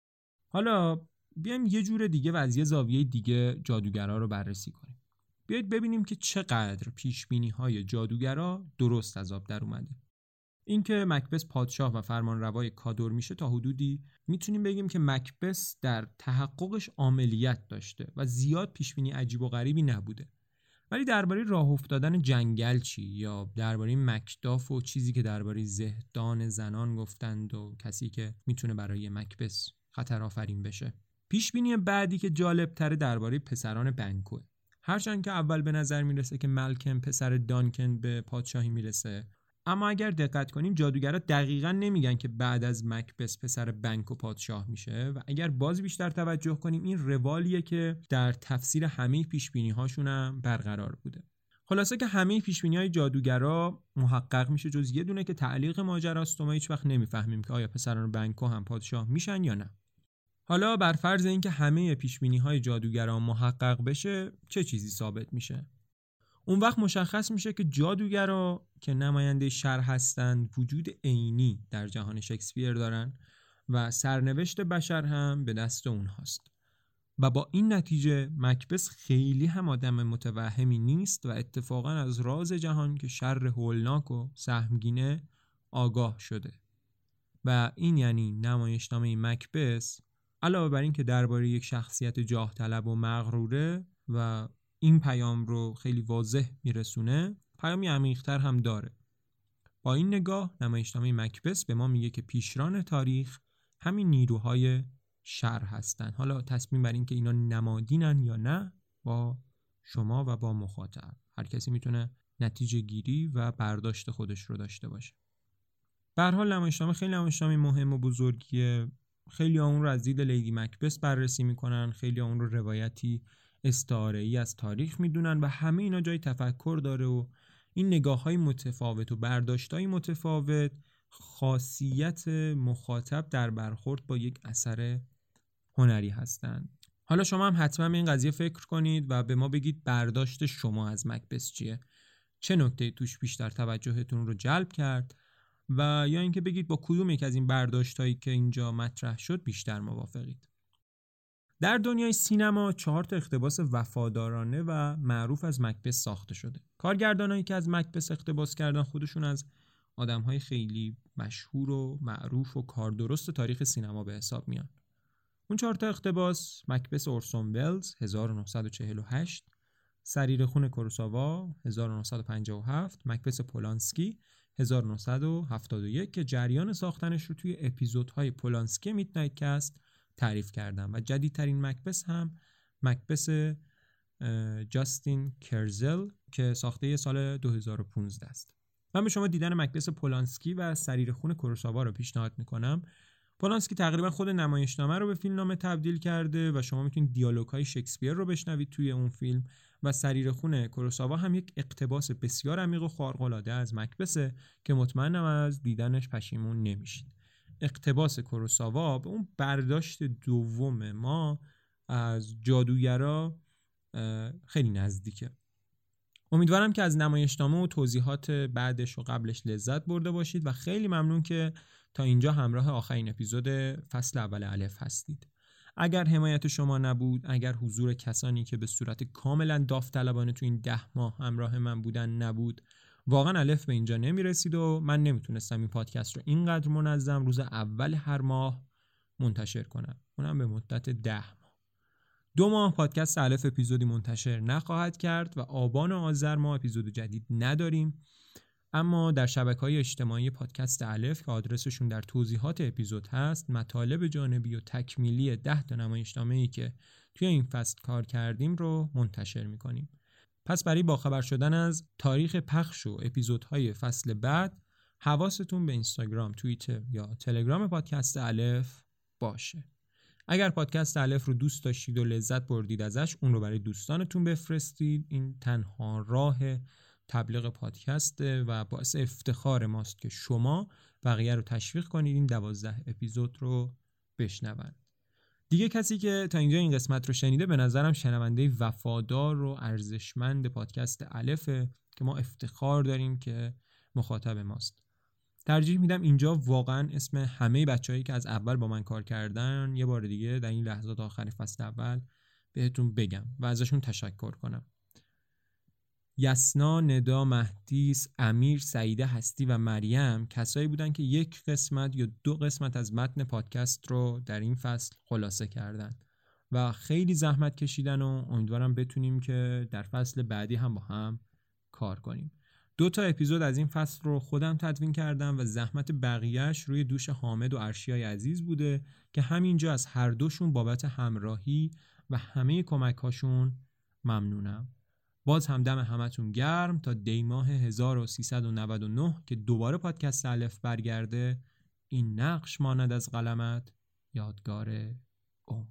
حالا بیایم یه جور دیگه و از یه زاویه دیگه جادوگرا رو بررسی کنیم. بیایید ببینیم که چقدر پیشبینی‌های جادوگرا درست از آب در اومده. اینکه مکبث پادشاه و فرمانروای کادور میشه تا حدودی میتونیم بگیم که مکبث در تحققش عاملیت داشته و زیاد پیشبینی عجیب و غریبی نبوده. ولی درباره راه افتادن جنگل چی، یا درباره مکداف و چیزی که درباره زهدان زنان گفتند و کسی که میتونه برای مکبث خطر آفرین بشه. پیشبینی بعدی که جالب تره درباره پسران بنکوه. هرچند که اول به نظر میرسه که مالکم پسر دانکن به پادشاهی میرسه، اما اگر دقت کنیم جادوگرا دقیقاً نمیگن که بعد از مکبث پسر بنکو پادشاه میشه و اگر باز بیشتر توجه کنیم این روالیه که در تفسیر همه پیشبینی هاشون هم برقرار بوده. خلاصه که همه پیشبینی های جادوگرا محقق میشه جز یه دونه که تعلیق ماجراست و ما هیچ وقت نمیفهمیم که آیا پسران بنکو هم پادشاه میشن یا نه. حالا بر فرض اینکه همه پیشبینی های جادوگرا محقق بشه چه چیزی ثابت میشه؟ اون وقت مشخص میشه که جادوگرا که نماینده شر هستند وجود عینی در جهان شکسپیر دارن و سرنوشت بشر هم به دست اونهاست. و با این نتیجه مکبث خیلی هم آدم متوهمی نیست و اتفاقا از راز جهان که شر هولناک و سهمگینه آگاه شده. و این یعنی نمایشنامه مکبث علاوه بر این که درباره یک شخصیت جاه طلب و مغروره و این پیام رو خیلی واضح میرسونه، پیامی عمیق‌تر هم داره. با این نگاه نمایشنامه مکبث به ما میگه که پیشران تاریخ همین نیروهای شر هستن. حالا تصمیم بر این که اینا نمادینن یا نه با شما و با مخاطب. هر کسی میتونه نتیجه گیری و برداشت خودش رو داشته باشه. به هر حال نمایشنامه خیلی نمایشنامه مهم و بزرگیه. خیلی اون رو از دید لیدی مکبث بررسی میکنن، خیلی اون رو روایتی استعاره‌ای از تاریخ میدونن و همه اینا جای تفکر داره و این نگاه‌های متفاوت و برداشت‌های متفاوت خاصیت مخاطب در برخورد با یک اثر هنری هستند. حالا شما هم حتما به این قضیه فکر کنید و به ما بگید برداشت شما از مکبث چیه؟ چه نکته‌ای توش بیشتر توجهتون رو جلب کرد و یا اینکه بگید با کدوم یک از این برداشت‌هایی که اینجا مطرح شد بیشتر موافقید. در دنیای سینما چهار تا اقتباس وفادارانه و معروف از مکبث ساخته شده. کارگردانایی که از مکبث اقتباس کردن خودشون از آدم‌های خیلی مشهور و معروف و کاردرست تاریخ سینما به حساب میان. اون چهار تا اقتباس مکبث اورسون ولز هزار و نهصد و چهل و هشت، سریر خون کوروساوا هزار و نهصد و پنجاه و هفت، مکبث پولانسکی هزار و نهصد و هفتاد و یک که جریان ساختنش رو توی اپیزودهای پولانسکی میدنایت کست تعریف کردم و جدیدترین مکبث هم مکبث جاستین کرزل که ساخته سال دو هزار و پانزده است. من به شما دیدن مکبث پولانسکی و سریر خون کوروساوا رو پیشنهاد میکنم. پولانسکی تقریبا خود نمایشنامه رو به فیلمنامه تبدیل کرده و شما میتونید دیالوگ‌های شکسپیر رو بشنوید توی اون فیلم و سریر خون کوروساوا هم یک اقتباس بسیار عمیق و خارق‌العاده از مکبثه که مطمئنم از دیدنش پشیمون نمیشید. اقتباس کوروساوا به اون برداشت دوم ما از جادوگرا خیلی نزدیکه. امیدوارم که از نمایشنامه و توضیحات بعدش و قبلش لذت برده باشید و خیلی ممنون که تا اینجا همراه آخرین اپیزود فصل اول الف هستید. اگر حمایت شما نبود، اگر حضور کسانی که به صورت کاملا داوطلبانه تو این ده ماه همراه من بودن نبود، واقعا الف به اینجا نمی رسید و من نمیتونستم این پادکست رو اینقدر منظم روز اول هر ماه منتشر کنم، اونم به مدت ده ماه. دو ماه پادکست الف اپیزودی منتشر نخواهد کرد و آبان و آذر ما اپیزود جدید نداریم، اما در شبکه‌های اجتماعی پادکست الف که آدرسشون در توضیحات اپیزود هست، مطالب جانبی و تکمیلی ده تا نمایشنامه‌ای که توی این فصل کار کردیم رو منتشر می‌کنیم. پس برای باخبر شدن از تاریخ پخش و اپیزودهای فصل بعد، حواستون به اینستاگرام، توییتر یا تلگرام پادکست الف باشه. اگر پادکست الف رو دوست داشتید و لذت بردید ازش، اون رو برای دوستانتون بفرستید. این تنها راه تبلیغ پادکسته و باعث افتخار ماست که شما بقیه رو تشویق کنید این دوازده اپیزود رو بشنون. دیگه کسی که تا اینجا این قسمت رو شنیده به نظرم شنونده وفادار و ارزشمند پادکست الفه که ما افتخار داریم که مخاطب ماست. ترجیح میدم اینجا واقعا اسم همه بچه‌هایی که از اول با من کار کردن یه بار دیگه در این لحظات آخر فصل اول بهتون بگم و ازشون تشکر کنم. یسنا، ندا، مهدیس، امیر، سعیده، هستی و مریم کسایی بودن که یک قسمت یا دو قسمت از متن پادکست رو در این فصل خلاصه کردن و خیلی زحمت کشیدن و امیدوارم بتونیم که در فصل بعدی هم با هم کار کنیم. دو تا اپیزود از این فصل رو خودم تدوین کردم و زحمت بقیهش روی دوش حامد و ارشیای عزیز بوده که همینجا از هر دوشون بابت همراهی و همه کمک‌هاشون ممنونم. باز هم دم همتون گرم تا دی ماه هزار و سیصد و نود و نه که دوباره پادکست الف برگرده. این نقش ماند از قلمت یادگار عمر.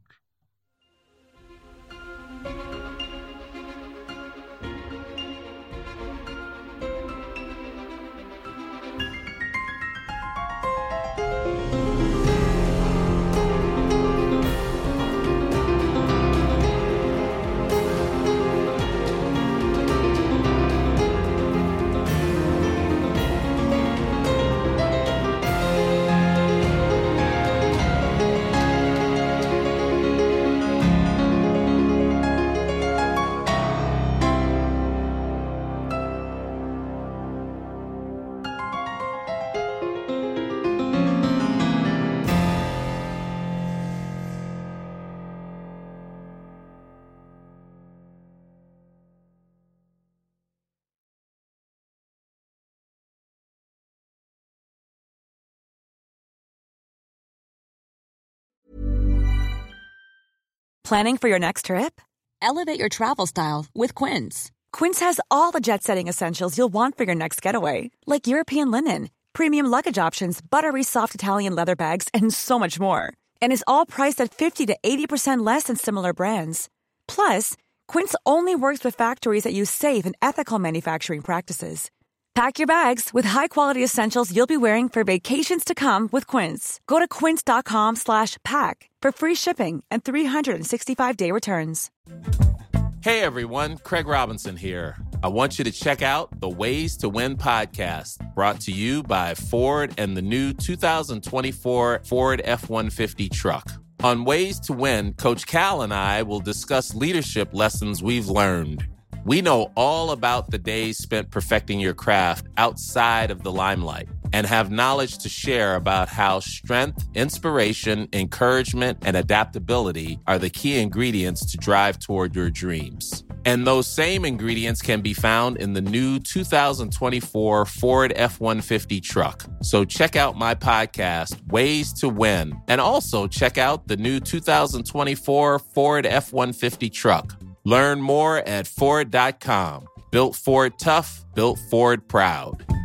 Planning for your next trip? Elevate your travel style with Quince. Quince has all the jet-setting essentials you'll want for your next getaway, like European linen, premium luggage options, buttery soft Italian leather bags, and so much more. And is all priced at fifty to eighty percent less than similar brands. Plus, Quince only works with factories that use safe and ethical manufacturing practices. Pack your bags with high-quality essentials you'll be wearing for vacations to come with Quince. Go to quince.com slash pack for free shipping and three sixty-five day returns. Hey everyone, Craig Robinson here. I want you to check out the Ways to Win podcast, brought to you by Ford and the new two thousand twenty-four Ford F one fifty truck. On Ways to Win, Coach Cal and I will discuss leadership lessons we've learned. We know all about the days spent perfecting your craft outside of the limelight and have knowledge to share about how strength, inspiration, encouragement, and adaptability are the key ingredients to drive toward your dreams. And those same ingredients can be found in the new two thousand twenty-four Ford F one fifty truck. So check out my podcast, Ways to Win, and also check out the new two thousand twenty-four Ford F one fifty truck. Learn more at Ford dot com. Built Ford tough, built Ford proud.